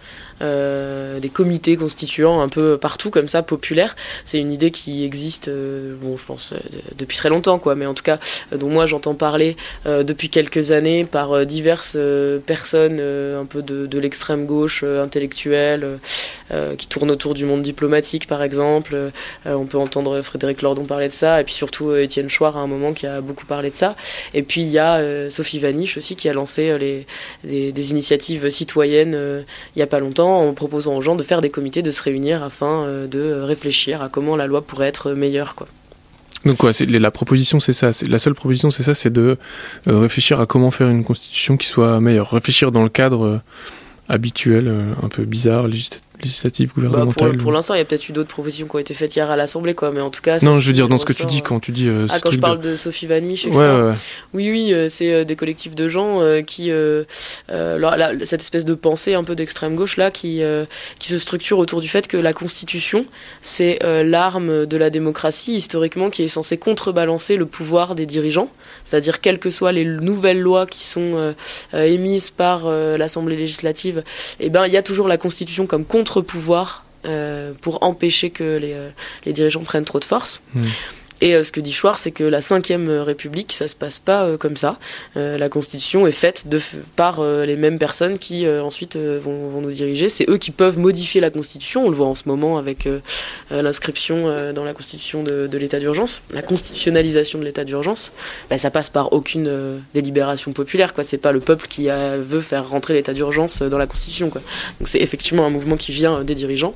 euh, des comités constituants un peu partout comme ça, populaires, c'est une idée qui existe, euh, bon, je pense euh, depuis très longtemps, quoi, mais en tout cas euh, dont moi j'entends parler euh, depuis quelques années par euh, diverses euh, personnes euh, un peu de, de l'extrême gauche euh, intellectuelle euh, qui tournent autour du monde diplomatique, par exemple. Euh, on peut entendre Frédéric Lordon parler de ça, et puis surtout euh, Étienne Chouard à un moment qui a beaucoup parlé de ça. Et puis il y a euh, Sophie Vaniche aussi qui a lancé euh, les, les des initiatives citoyennes euh, il y a pas longtemps, en proposant aux gens de faire des comités, de se réunir afin euh, de réfléchir à comment la loi pourrait être meilleure, quoi. Donc quoi, c'est, la proposition c'est ça, c'est, la seule proposition c'est ça, c'est de euh, réfléchir à comment faire une constitution qui soit meilleure, réfléchir dans le cadre euh, habituel, euh, un peu bizarre, législatif. législative, gouvernementale. Bah pour, pour l'instant, il y a peut-être eu d'autres propositions qui ont été faites hier à l'Assemblée, quoi, mais en tout cas... Non, je veux dire, dans ce que tu dis, quand tu dis... Euh, ah, quand je parle de... de Sophie Vaniche, et cetera. Ouais, ouais, ouais. Oui, oui, euh, c'est euh, des collectifs de gens euh, qui... Euh, euh, la, la, cette espèce de pensée un peu d'extrême gauche, là, qui, euh, qui se structure autour du fait que la Constitution, c'est euh, l'arme de la démocratie, historiquement, qui est censée contrebalancer le pouvoir des dirigeants, c'est-à-dire quelles que soient les nouvelles lois qui sont euh, euh, émises par euh, l'Assemblée législative, eh ben, il y a toujours la Constitution comme contre-pouvoir Euh, pour empêcher que les, euh, les dirigeants prennent trop de force. Mmh. Et euh, ce que dit Chouard, c'est que la cinquième République, ça se passe pas euh, comme ça. Euh, la Constitution est faite de, par euh, les mêmes personnes qui euh, ensuite euh, vont, vont nous diriger. C'est eux qui peuvent modifier la Constitution. On le voit en ce moment avec euh, euh, l'inscription euh, dans la Constitution de, de l'état d'urgence, la constitutionnalisation de l'état d'urgence. Bah, ça passe par aucune euh, délibération populaire, quoi. C'est pas le peuple qui a, veut faire rentrer l'état d'urgence dans la Constitution, quoi. Donc c'est effectivement un mouvement qui vient euh, des dirigeants.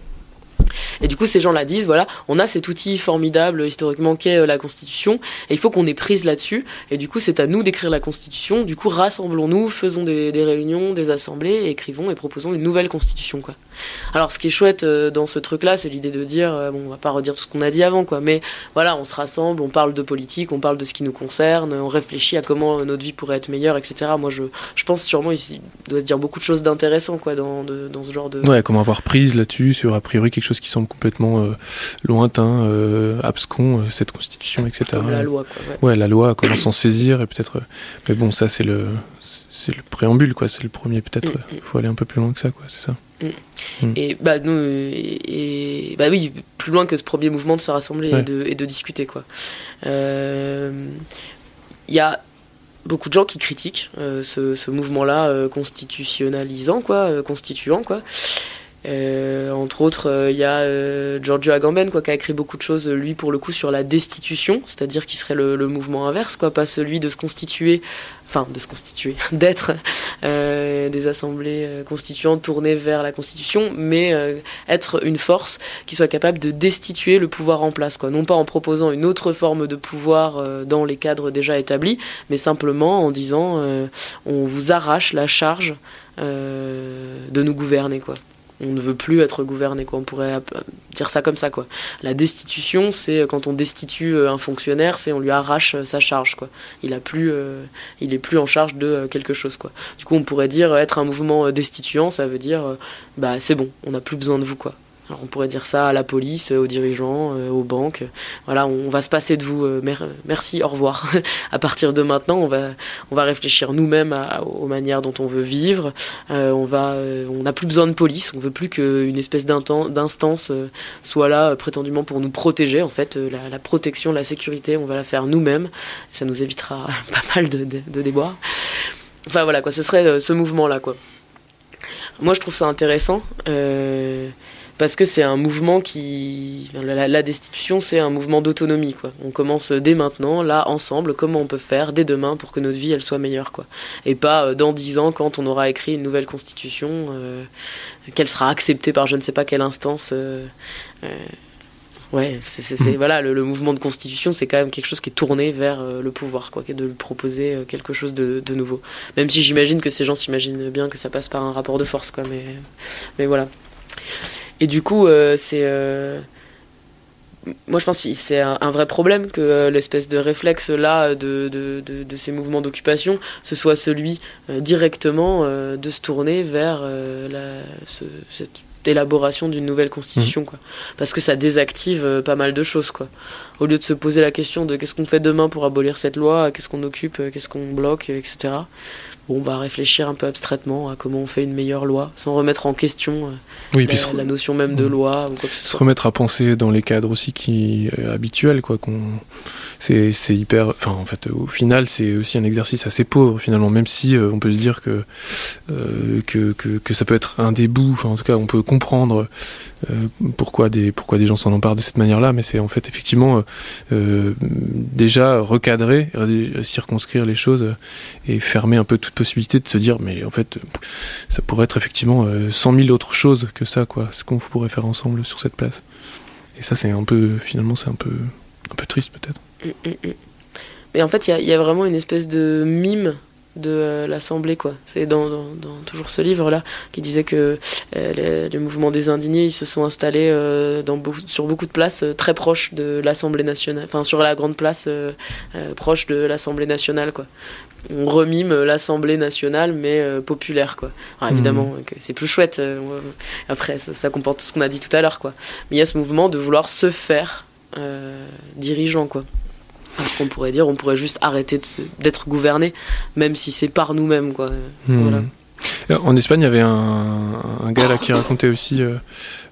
Et du coup, ces gens-là disent, voilà, on a cet outil formidable historiquement qu'est euh, la Constitution, et il faut qu'on ait prise là-dessus, et du coup, c'est à nous d'écrire la Constitution, du coup, rassemblons-nous, faisons des, des réunions, des assemblées, et écrivons et proposons une nouvelle Constitution, quoi. Alors, ce qui est chouette euh, dans ce truc-là, c'est l'idée de dire, euh, bon, on va pas redire tout ce qu'on a dit avant, quoi, mais voilà, on se rassemble, on parle de politique, on parle de ce qui nous concerne, on réfléchit à comment notre vie pourrait être meilleure, et cetera. Moi, je, je pense sûrement, il doit se dire beaucoup de choses d'intéressant, quoi, dans, de, dans ce genre de... Ouais, comment avoir prise là-dessus, sur a priori quelque chose qui semble complètement euh, lointain, euh, abscon, euh, cette constitution, et cetera. Comme la loi, quoi. Ouais, ouais, la loi, comment s'en saisir, et peut-être... Euh, mais bon, ça, c'est le, c'est le préambule, quoi, c'est le premier, peut-être, il mm, mm. faut aller un peu plus loin que ça, quoi, c'est ça. Mm. Mm. Et, bah, nous, et, et, bah oui, plus loin que ce premier mouvement de se rassembler ouais. et, de, et de discuter, quoi. Il euh, y a... beaucoup de gens qui critiquent euh, ce, ce mouvement-là euh, constitutionnalisant, quoi, euh, constituant, quoi. Euh, entre autres, il euh, y a euh, Giorgio Agamben, quoi, qui a écrit beaucoup de choses, lui, pour le coup, sur la destitution, c'est-à-dire qui serait le, le mouvement inverse, quoi, pas celui de se constituer, enfin, de se constituer, d'être euh, des assemblées euh, constituantes tournées vers la Constitution, mais euh, être une force qui soit capable de destituer le pouvoir en place, quoi, non pas en proposant une autre forme de pouvoir euh, dans les cadres déjà établis, mais simplement en disant euh, on vous arrache la charge euh, de nous gouverner, quoi. On ne veut plus être gouverné, quoi. On pourrait dire ça comme ça, quoi. La destitution, c'est quand on destitue un fonctionnaire, c'est on lui arrache sa charge, quoi. Il a plus, euh, il est plus en charge de quelque chose, quoi. Du coup, on pourrait dire être un mouvement destituant, ça veut dire, euh, bah c'est bon, on n'a plus besoin de vous, quoi. Alors on pourrait dire ça à la police, aux dirigeants, aux banques. Voilà, on va se passer de vous. Merci, au revoir. À partir de maintenant, on va, on va réfléchir nous-mêmes à, aux manières dont on veut vivre. Euh, on va, on n'a plus besoin de police. On veut plus qu'une espèce d'instance soit là prétendument pour nous protéger. En fait, la, la protection, la sécurité, on va la faire nous-mêmes. Ça nous évitera pas mal de, de, de déboires. Enfin voilà, quoi. Ce serait ce mouvement-là, quoi. Moi, je trouve ça intéressant. Euh, Parce que c'est un mouvement qui... La, la destitution, c'est un mouvement d'autonomie, quoi. On commence dès maintenant, là, ensemble, comment on peut faire dès demain pour que notre vie, elle soit meilleure, quoi. Et pas euh, dans dix ans, quand on aura écrit une nouvelle constitution, euh, qu'elle sera acceptée par je ne sais pas quelle instance. Euh, euh, ouais, c'est, c'est, c'est, voilà, le, le mouvement de constitution, c'est quand même quelque chose qui est tourné vers euh, le pouvoir, quoi, de lui proposer euh, quelque chose de, de nouveau. Même si j'imagine que ces gens s'imaginent bien que ça passe par un rapport de force, quoi, mais, mais voilà. Et du coup, euh, c'est... Euh... Moi, je pense que c'est un, un vrai problème que euh, l'espèce de réflexe-là de, de, de, de ces mouvements d'occupation, ce soit celui euh, directement euh, de se tourner vers euh, la, ce, cette élaboration d'une nouvelle constitution, mmh. quoi. Parce que ça désactive euh, pas mal de choses, quoi. Au lieu de se poser la question de qu'est-ce qu'on fait demain pour abolir cette loi, qu'est-ce qu'on occupe, qu'est-ce qu'on bloque, et cetera. Bon, bah, réfléchir un peu abstraitement à comment on fait une meilleure loi, sans remettre en question euh, oui, la, se... la notion même de loi ou quoi que ce se soit. remettre à penser dans les cadres aussi qui euh, habituels, quoi. Qu'on... C'est, c'est hyper. Enfin, en fait, au final, c'est aussi un exercice assez pauvre, finalement, même si euh, on peut se dire que, euh, que, que, que ça peut être un des bouts, enfin, en tout cas, on peut comprendre euh, pourquoi, des, pourquoi des gens s'en emparent de cette manière-là, mais c'est en fait, effectivement, euh, euh, déjà recadrer, circonscrire les choses euh, et fermer un peu toute possibilité de se dire, mais en fait, ça pourrait être effectivement euh, cent mille autres choses que ça, quoi, ce qu'on pourrait faire ensemble sur cette place. Et ça, c'est un peu, finalement, c'est un peu, un peu triste, peut-être. Mmh, mmh. Mais en fait, il y, y a vraiment une espèce de mime de euh, l'Assemblée, quoi. C'est dans, dans, dans toujours ce livre-là qui disait que euh, les, les mouvements des indignés, ils se sont installés euh, dans beaucoup, sur beaucoup de places euh, très proches de l'Assemblée nationale, enfin sur la grande place euh, euh, proche de l'Assemblée nationale, quoi. On remime l'Assemblée nationale, mais euh, populaire, quoi. Alors, évidemment, mmh. que c'est plus chouette. Euh, après, ça, ça comporte tout ce qu'on a dit tout à l'heure, quoi. Mais il y a ce mouvement de vouloir se faire euh, dirigeant, quoi. Alors qu'on pourrait dire, on pourrait juste arrêter de, d'être gouverné, même si c'est par nous-mêmes, quoi. Mmh. Voilà. En Espagne, il y avait un, un gars là qui racontait aussi euh,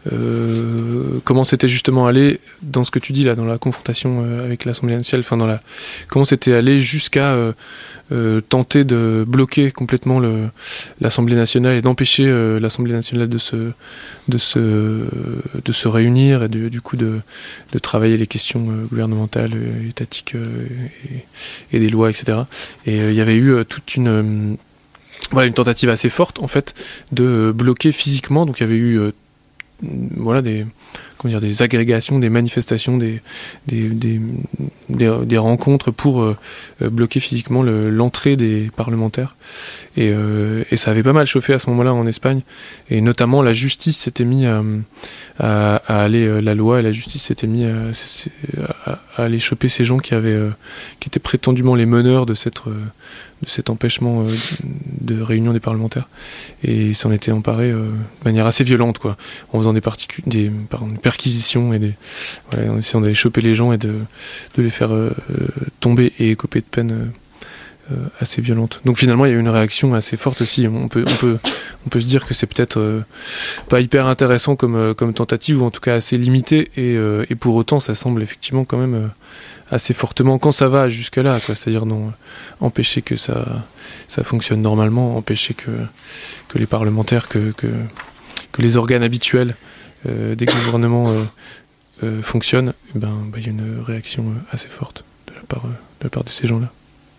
euh, comment c'était justement allé dans ce que tu dis là, dans la confrontation euh, avec l'Assemblée nationale, enfin dans la, comment c'était allé jusqu'à euh, euh, tenter de bloquer complètement le, l'Assemblée nationale et d'empêcher euh, l'Assemblée nationale de se, de se, de se réunir et de, du coup de, de travailler les questions euh, gouvernementales, euh, étatiques euh, et, et des lois, et cetera. Et il euh, y avait eu euh, toute une euh, Voilà, une tentative assez forte en fait de bloquer physiquement. Donc il y avait eu euh, voilà des comment dire des agrégations, des manifestations, des des des, des, des rencontres pour euh, bloquer physiquement le, l'entrée des parlementaires. Et, euh, et ça avait pas mal chauffé à ce moment-là en Espagne. Et notamment la justice s'était mis à, à, à aller la loi et la justice s'était mis à, à, à aller choper ces gens qui avaient euh, qui étaient prétendument les meneurs de cette euh, de cet empêchement euh, de réunion des parlementaires, et s'en était emparé euh, de manière assez violente, quoi, en faisant des, particu- des, pardon, des perquisitions et des, voilà, en essayant d'aller choper les gens et de, de les faire euh, tomber et écoper de peines euh, euh, assez violentes. Donc finalement il y a eu une réaction assez forte aussi. On peut, on peut, on peut se dire que c'est peut-être euh, pas hyper intéressant comme, euh, comme tentative, ou en tout cas assez limité, et, euh, et pour autant ça semble effectivement quand même euh, assez fortement, quand ça va jusqu'à là, quoi, c'est-à-dire non, empêcher que ça, ça fonctionne normalement, empêcher que, que les parlementaires, que, que, que les organes habituels euh, des gouvernements euh, euh, fonctionnent, et ben, ben, y a une réaction euh, assez forte de la part, euh, de la part de ces gens-là.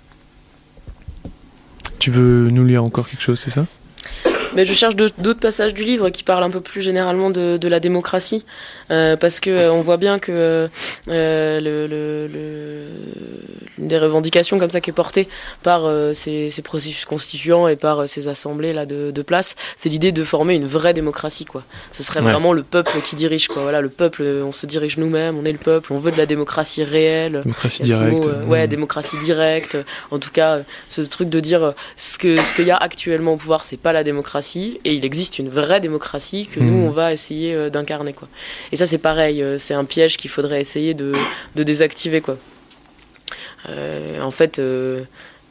Tu veux nous lire encore quelque chose, c'est ça ? Mais je cherche d'autres passages du livre qui parlent un peu plus généralement de, de la démocratie, euh, parce que euh, on voit bien que euh, le, le, le, l'une des revendications comme ça qui est portée par euh, ces, ces processus constituants et par euh, ces assemblées là de, de place, c'est l'idée de former une vraie démocratie, quoi. Ce serait ouais. vraiment le peuple qui dirige, quoi. Voilà, le peuple, on se dirige nous-mêmes, on est le peuple, on veut de la démocratie réelle. Démocratie directe. Mot, euh, ouais, mmh. démocratie directe. En tout cas, ce truc de dire ce que ce qu'il y a actuellement au pouvoir, c'est pas la démocratie. démocratie et il existe une vraie démocratie que mmh. nous on va essayer euh, d'incarner quoi. Et ça c'est pareil, euh, c'est un piège qu'il faudrait essayer de, de désactiver quoi. Euh, en fait euh,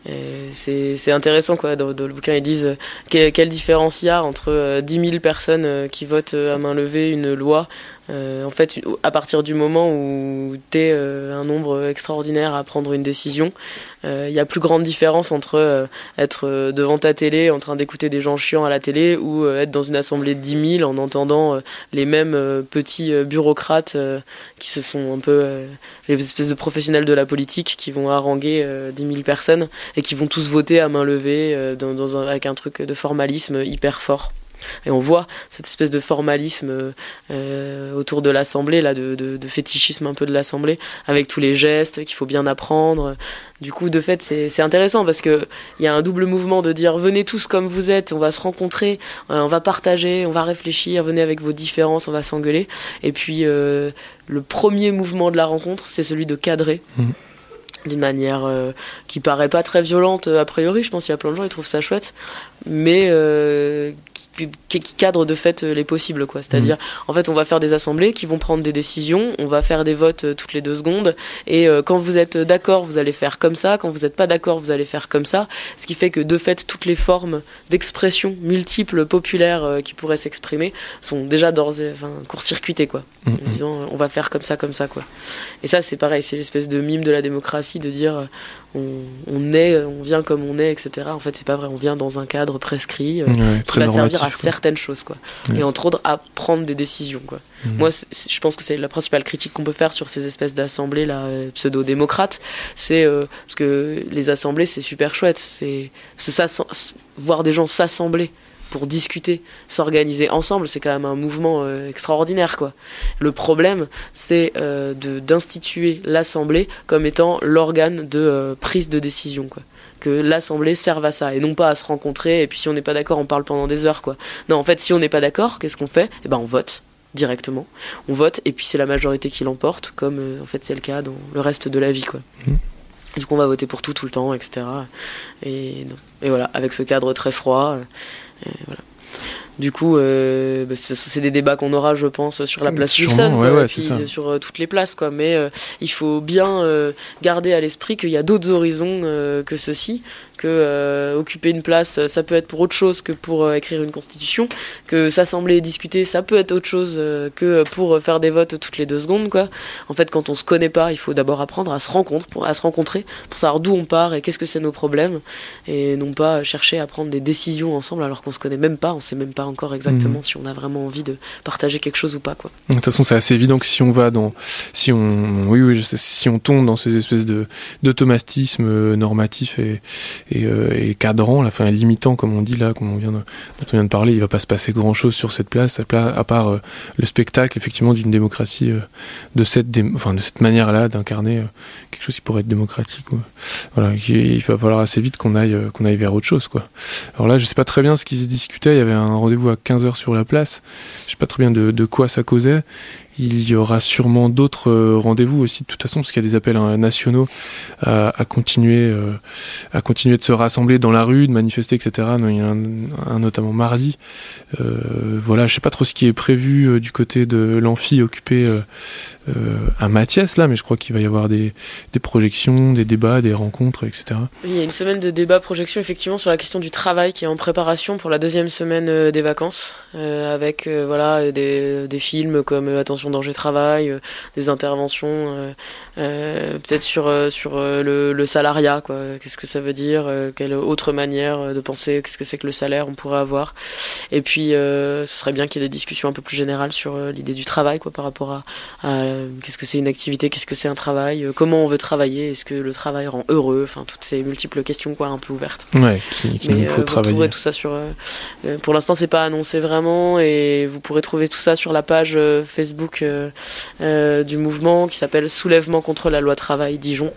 c'est, c'est intéressant quoi. Dans, dans le bouquin ils disent euh, que, quelle différence il y a entre euh, dix mille personnes euh, qui votent euh, à main levée une loi. Euh, en fait, à partir du moment où t'es euh, un nombre extraordinaire à prendre une décision, il euh, y a plus grande différence entre euh, être euh, devant ta télé en train d'écouter des gens chiants à la télé ou euh, être dans une assemblée de dix mille en entendant euh, les mêmes euh, petits euh, bureaucrates euh, qui se font un peu euh, les espèces de professionnels de la politique qui vont haranguer euh, dix mille personnes et qui vont tous voter à main levée euh, dans, dans un, avec un truc de formalisme hyper fort. Et on voit cette espèce de formalisme euh, autour de l'Assemblée, là, de, de, de fétichisme un peu de l'Assemblée, avec tous les gestes qu'il faut bien apprendre. Du coup, de fait, c'est, c'est intéressant parce qu'il y a un double mouvement de dire venez tous comme vous êtes, on va se rencontrer, euh, on va partager, on va réfléchir, venez avec vos différences, on va s'engueuler. Et puis, euh, le premier mouvement de la rencontre, c'est celui de cadrer. Mmh. D'une manière euh, qui paraît pas très violente a priori, je pense qu'il y a plein de gens qui trouvent ça chouette, mais euh, qui, qui cadre de fait les possibles quoi. C'est-à-dire mmh. en fait on va faire des assemblées qui vont prendre des décisions, on va faire des votes toutes les deux secondes et euh, quand vous êtes d'accord vous allez faire comme ça, quand vous n'êtes pas d'accord vous allez faire comme ça, ce qui fait que de fait toutes les formes d'expression multiples populaires euh, qui pourraient s'exprimer sont déjà d'ores et enfin court-circuitées quoi, mmh. en disant euh, on va faire comme ça comme ça quoi. Et ça c'est pareil, c'est l'espèce de mime de la démocratie de dire euh, on, on est, on vient comme on est, et cetera. En fait, c'est pas vrai. On vient dans un cadre prescrit euh, ouais, qui va servir à quoi. certaines choses, quoi. Ouais. Et entre autres, à prendre des décisions, quoi. Mmh. Moi, c'est, je pense que c'est la principale critique qu'on peut faire sur ces espèces d'assemblées là, euh, pseudo-démocrates. C'est euh, parce que les assemblées, c'est super chouette. C'est, c'est ça, voir des gens s'assembler pour discuter, s'organiser ensemble, c'est quand même un mouvement euh, extraordinaire, quoi. Le problème, c'est euh, de, d'instituer l'Assemblée comme étant l'organe de euh, prise de décision, quoi. Que l'Assemblée serve à ça, et non pas à se rencontrer, et puis si on n'est pas d'accord, on parle pendant des heures, quoi. Non, en fait, si on n'est pas d'accord, qu'est-ce qu'on fait ? Eh ben, on vote directement. On vote, et puis c'est la majorité qui l'emporte, comme euh, en fait c'est le cas dans le reste de la vie, quoi. Mmh. Du coup, on va voter pour tout, tout le temps, et cetera. Et, et voilà, avec ce cadre très froid... Euh, Et voilà. Du coup, euh, bah, c'est, c'est des débats qu'on aura, je pense, sur la place Wilson, ouais, ouais, puis de, sur euh, toutes les places, quoi. Mais euh, il faut bien euh, garder à l'esprit qu'il y a d'autres horizons euh, que ceux-ci, que euh, occuper une place, ça peut être pour autre chose que pour euh, écrire une constitution, que s'assembler et discuter, ça peut être autre chose euh, que pour faire des votes toutes les deux secondes, quoi. En fait, quand on se connaît pas, il faut d'abord apprendre à se rencontrer, pour, à se rencontrer, pour savoir d'où on part et qu'est-ce que c'est nos problèmes, et non pas chercher à prendre des décisions ensemble alors qu'on se connaît même pas, on sait même pas encore exactement mmh. si on a vraiment envie de partager quelque chose ou pas, quoi. De toute façon, c'est assez évident que si on va dans, si on, oui, oui, si on tombe dans ces espèces de d'automatisme normatif et et, euh, et cadrant, la fin limitant comme on dit là, comme on vient de, dont on vient de parler, il va pas se passer grand chose sur cette place, à part euh, le spectacle effectivement d'une démocratie euh, de cette, dé- enfin de cette manière-là d'incarner euh, quelque chose qui pourrait être démocratique. Quoi. Voilà, il va falloir assez vite qu'on aille euh, qu'on aille vers autre chose, quoi. Alors là, je sais pas très bien ce qui se discutait. Il y avait un rendez-vous à quinze heures sur la place. Je sais pas très bien de, de quoi ça causait. Il y aura sûrement d'autres euh, rendez-vous aussi, de toute façon, parce qu'il y a des appels hein, nationaux à, à continuer, euh, à continuer de se rassembler dans la rue, de manifester, et cetera. Il y en a un, un notamment mardi. Euh, voilà, je sais pas trop ce qui est prévu euh, du côté de l'amphi occupé euh, euh, à Mathias là, mais je crois qu'il va y avoir des, des projections, des débats, des rencontres, et cetera. Il y a une semaine de débats, projections, effectivement, sur la question du travail qui est en préparation pour la deuxième semaine euh, des vacances, euh, avec euh, voilà des, des films comme euh, Attention danger travail, euh, des interventions euh, euh, peut-être sur, euh, sur euh, le, le salariat, quoi. Qu'est-ce que ça veut dire, euh, quelle autre manière de penser, qu'est-ce que c'est que le salaire on pourrait avoir. Et puis euh, ce serait bien qu'il y ait des discussions un peu plus générales sur euh, l'idée du travail, quoi, par rapport à, à euh, qu'est-ce que c'est une activité, qu'est-ce que c'est un travail, euh, comment on veut travailler, est-ce que le travail rend heureux, enfin toutes ces multiples questions, quoi, un peu ouvertes. Ouais, qui, qui mais nous faut euh, travailler. Vous trouverez tout ça sur euh, euh, pour l'instant c'est pas annoncé vraiment, et vous pourrez trouver tout ça sur la page euh, Facebook euh, euh, du mouvement qui s'appelle Soulèvement contre la loi travail Dijon,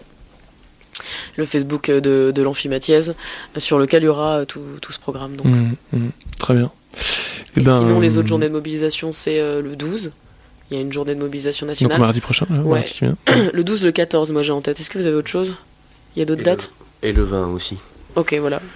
le Facebook de, de l'amphi Mathiez, sur lequel il y aura tout, tout ce programme, donc. Mmh, mmh, très bien. Et, et ben, sinon, euh... les autres journées de mobilisation, c'est euh, le douze. Il y a une journée de mobilisation nationale. Donc mardi prochain, là, ouais. mardi qui vient. Le douze, le quatorze, moi j'ai en tête. Est-ce que vous avez autre chose ? Il y a d'autres et dates ? le, Et le vingt aussi. Ok, voilà.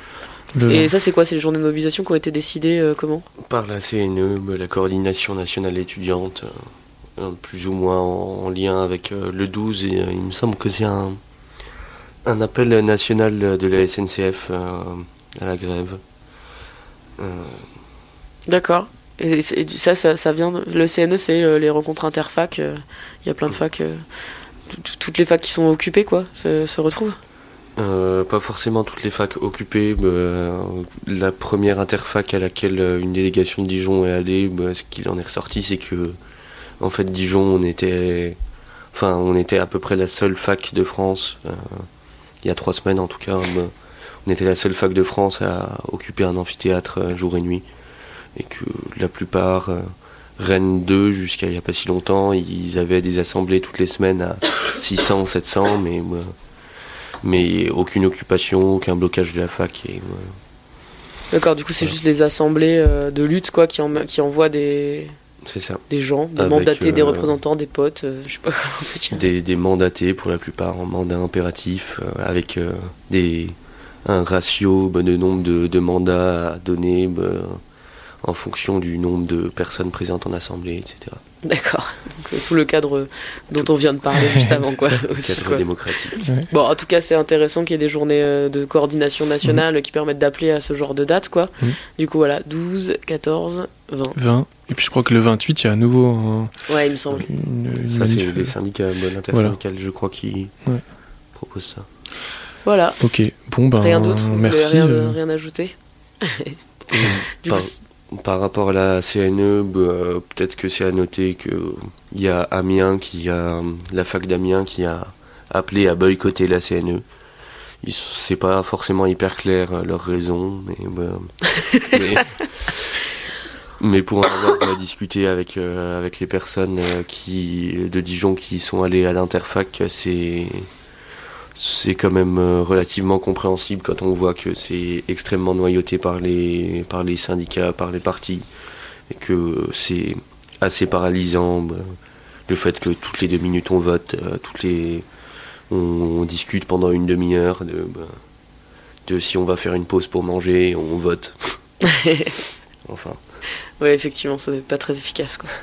Le... Et ça, c'est quoi? C'est les journées de mobilisation qui ont été décidées euh, comment? Par la C N E, la coordination nationale étudiante, euh, plus ou moins en, en lien avec euh, le douze, et euh, il me semble que c'est un, un appel national de la S N C F euh, à la grève. Euh... D'accord. Et, et ça, ça, ça vient. De... Le C N E, c'est euh, les rencontres interfac. Il euh, y a plein de facs. Euh, toutes les facs qui sont occupées, quoi, se, se retrouvent. Euh, pas forcément toutes les facs occupées. Bah, euh, la première interfac à laquelle euh, une délégation de Dijon est allée, bah, ce qu'il en est ressorti, c'est que, en fait, Dijon, on était, enfin, on était à peu près la seule fac de France. Euh, il y a trois semaines, en tout cas, bah, on était la seule fac de France à occuper un amphithéâtre euh, jour et nuit, et que la plupart, euh, Rennes deux, jusqu'à il n'y a pas si longtemps, ils avaient des assemblées toutes les semaines à six cents, sept cents, mais bah, mais aucune occupation, aucun blocage de la fac. Et, ouais. D'accord, du coup c'est ouais. juste les assemblées euh, de lutte quoi, qui, en, qui envoient des, c'est ça. Des gens, des Avec, mandatés, euh, des représentants, des potes, euh, je sais pas comment on peut dire. Des, des mandatés pour la plupart en mandat impératif, euh, avec euh, des, un ratio bah, de nombre de, de mandats à donner bah, en fonction du nombre de personnes présentes en assemblée, et cetera. D'accord, donc euh, tout le cadre dont on vient de parler juste avant, quoi. Le aussi, cadre quoi. démocratique. Ouais. Bon, en tout cas, c'est intéressant qu'il y ait des journées euh, de coordination nationale mmh. qui permettent d'appeler à ce genre de date, quoi. Mmh. Du coup, voilà, douze, quatorze, vingt. vingt. Et puis je crois que le vingt-huit, il y a à nouveau un... Ouais, il me semble. Une, une ça, manif... c'est les syndicats, bon, l'intersyndicale, voilà. Je crois, qui ouais. proposent ça. Voilà. Ok, bon, ben, rien d'autre, merci. Rien, euh... rien ajouter. du par, coup, par rapport à la C N E, bah, peut-être que c'est à noter qu'il y a Amiens, qui a, la fac d'Amiens qui a appelé à boycotter la C N E. C'est pas forcément hyper clair euh, leur raison, mais, bah, mais, mais pour en avoir discuté avec, euh, avec les personnes euh, qui, de Dijon qui sont allées à l'interfac, c'est... C'est quand même euh, relativement compréhensible quand on voit que c'est extrêmement noyauté par les, par les syndicats, par les partis, et que c'est assez paralysant. Bah, le fait que toutes les deux minutes on vote, euh, toutes les, on, on discute pendant une demi-heure de, bah, de si on va faire une pause pour manger, on vote. Enfin. Oui, effectivement, ça n'est pas très efficace, quoi.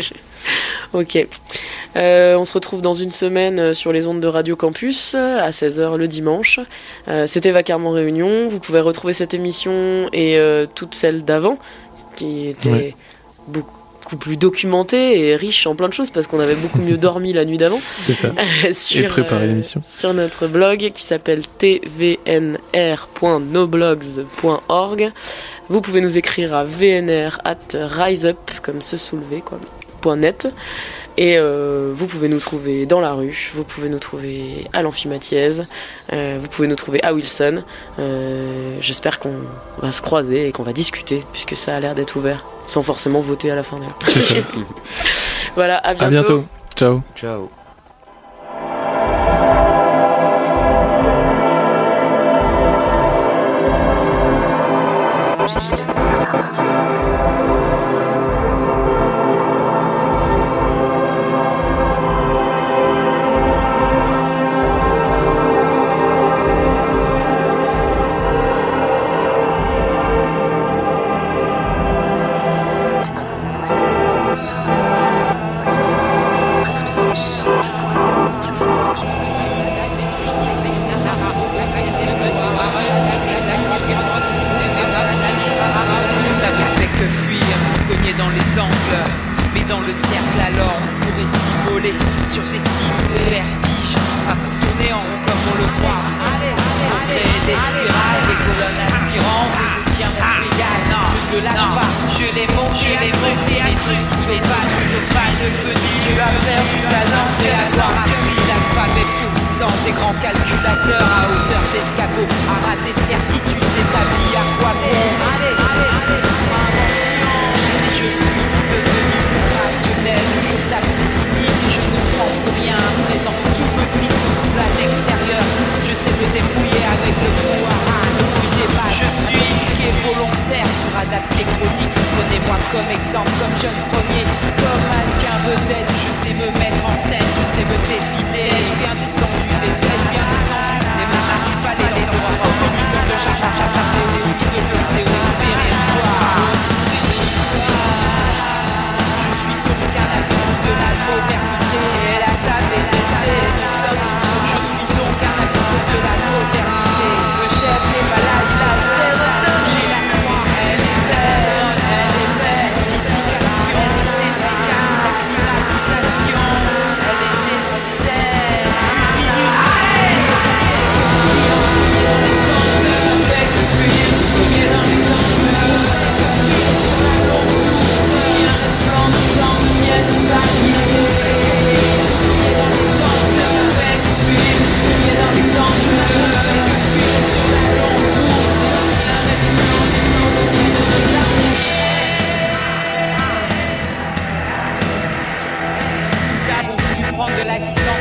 Ok. Euh, on se retrouve dans une semaine sur les ondes de Radio Campus à seize heures le dimanche. Euh, c'était Vacarme en Réunion. Vous pouvez retrouver cette émission et euh, toutes celles d'avant qui étaient ouais. beaucoup plus documentées et riches en plein de choses parce qu'on avait beaucoup mieux dormi la nuit d'avant. C'est ça. sur, et préparé euh, l'émission. Sur notre blog qui s'appelle t v n r point noblogs point org. Vous pouvez nous écrire à v n r arobase riseup, comme se soulever, quoi, .net. Et euh, vous pouvez nous trouver dans la rue, vous pouvez nous trouver à l'Amphimatièse, euh, vous pouvez nous trouver à Wilson. Euh, j'espère qu'on va se croiser et qu'on va discuter, puisque ça a l'air d'être ouvert, sans forcément voter à la fin d'ailleurs. C'est ça. Voilà, à bientôt. À bientôt. Ciao. Ciao. Des grands calculateurs à hauteur d'escabeau, à rater certitudes établies à quoi bon. Allez, allez, allez, je suis devenu rationnel, je tape cynique et je ne sens plus rien à présent. Tout me glisse, me coule à l'extérieur. Je sais me débrouiller avec le brouhaha, le bruit des bases. Je suis intoxiqué volontaire, suradapté chronique. Prenez-moi comme exemple, comme jeune premier, comme mannequin vedette. Je sais me mettre en scène, je sais me défiler. Ai-je bien descendu les ailes, bien descendu les marches du palais, les droits communiques de chacha, chacha, c'est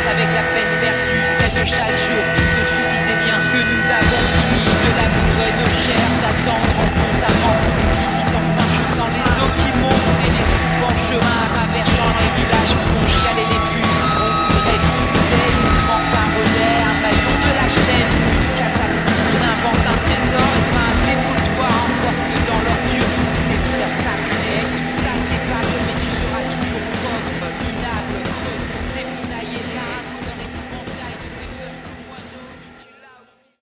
avance avec la peine perdue, celle de chaque jour qui se suffisait bien, que nous avons fini de labourer nos chairs, d'attendre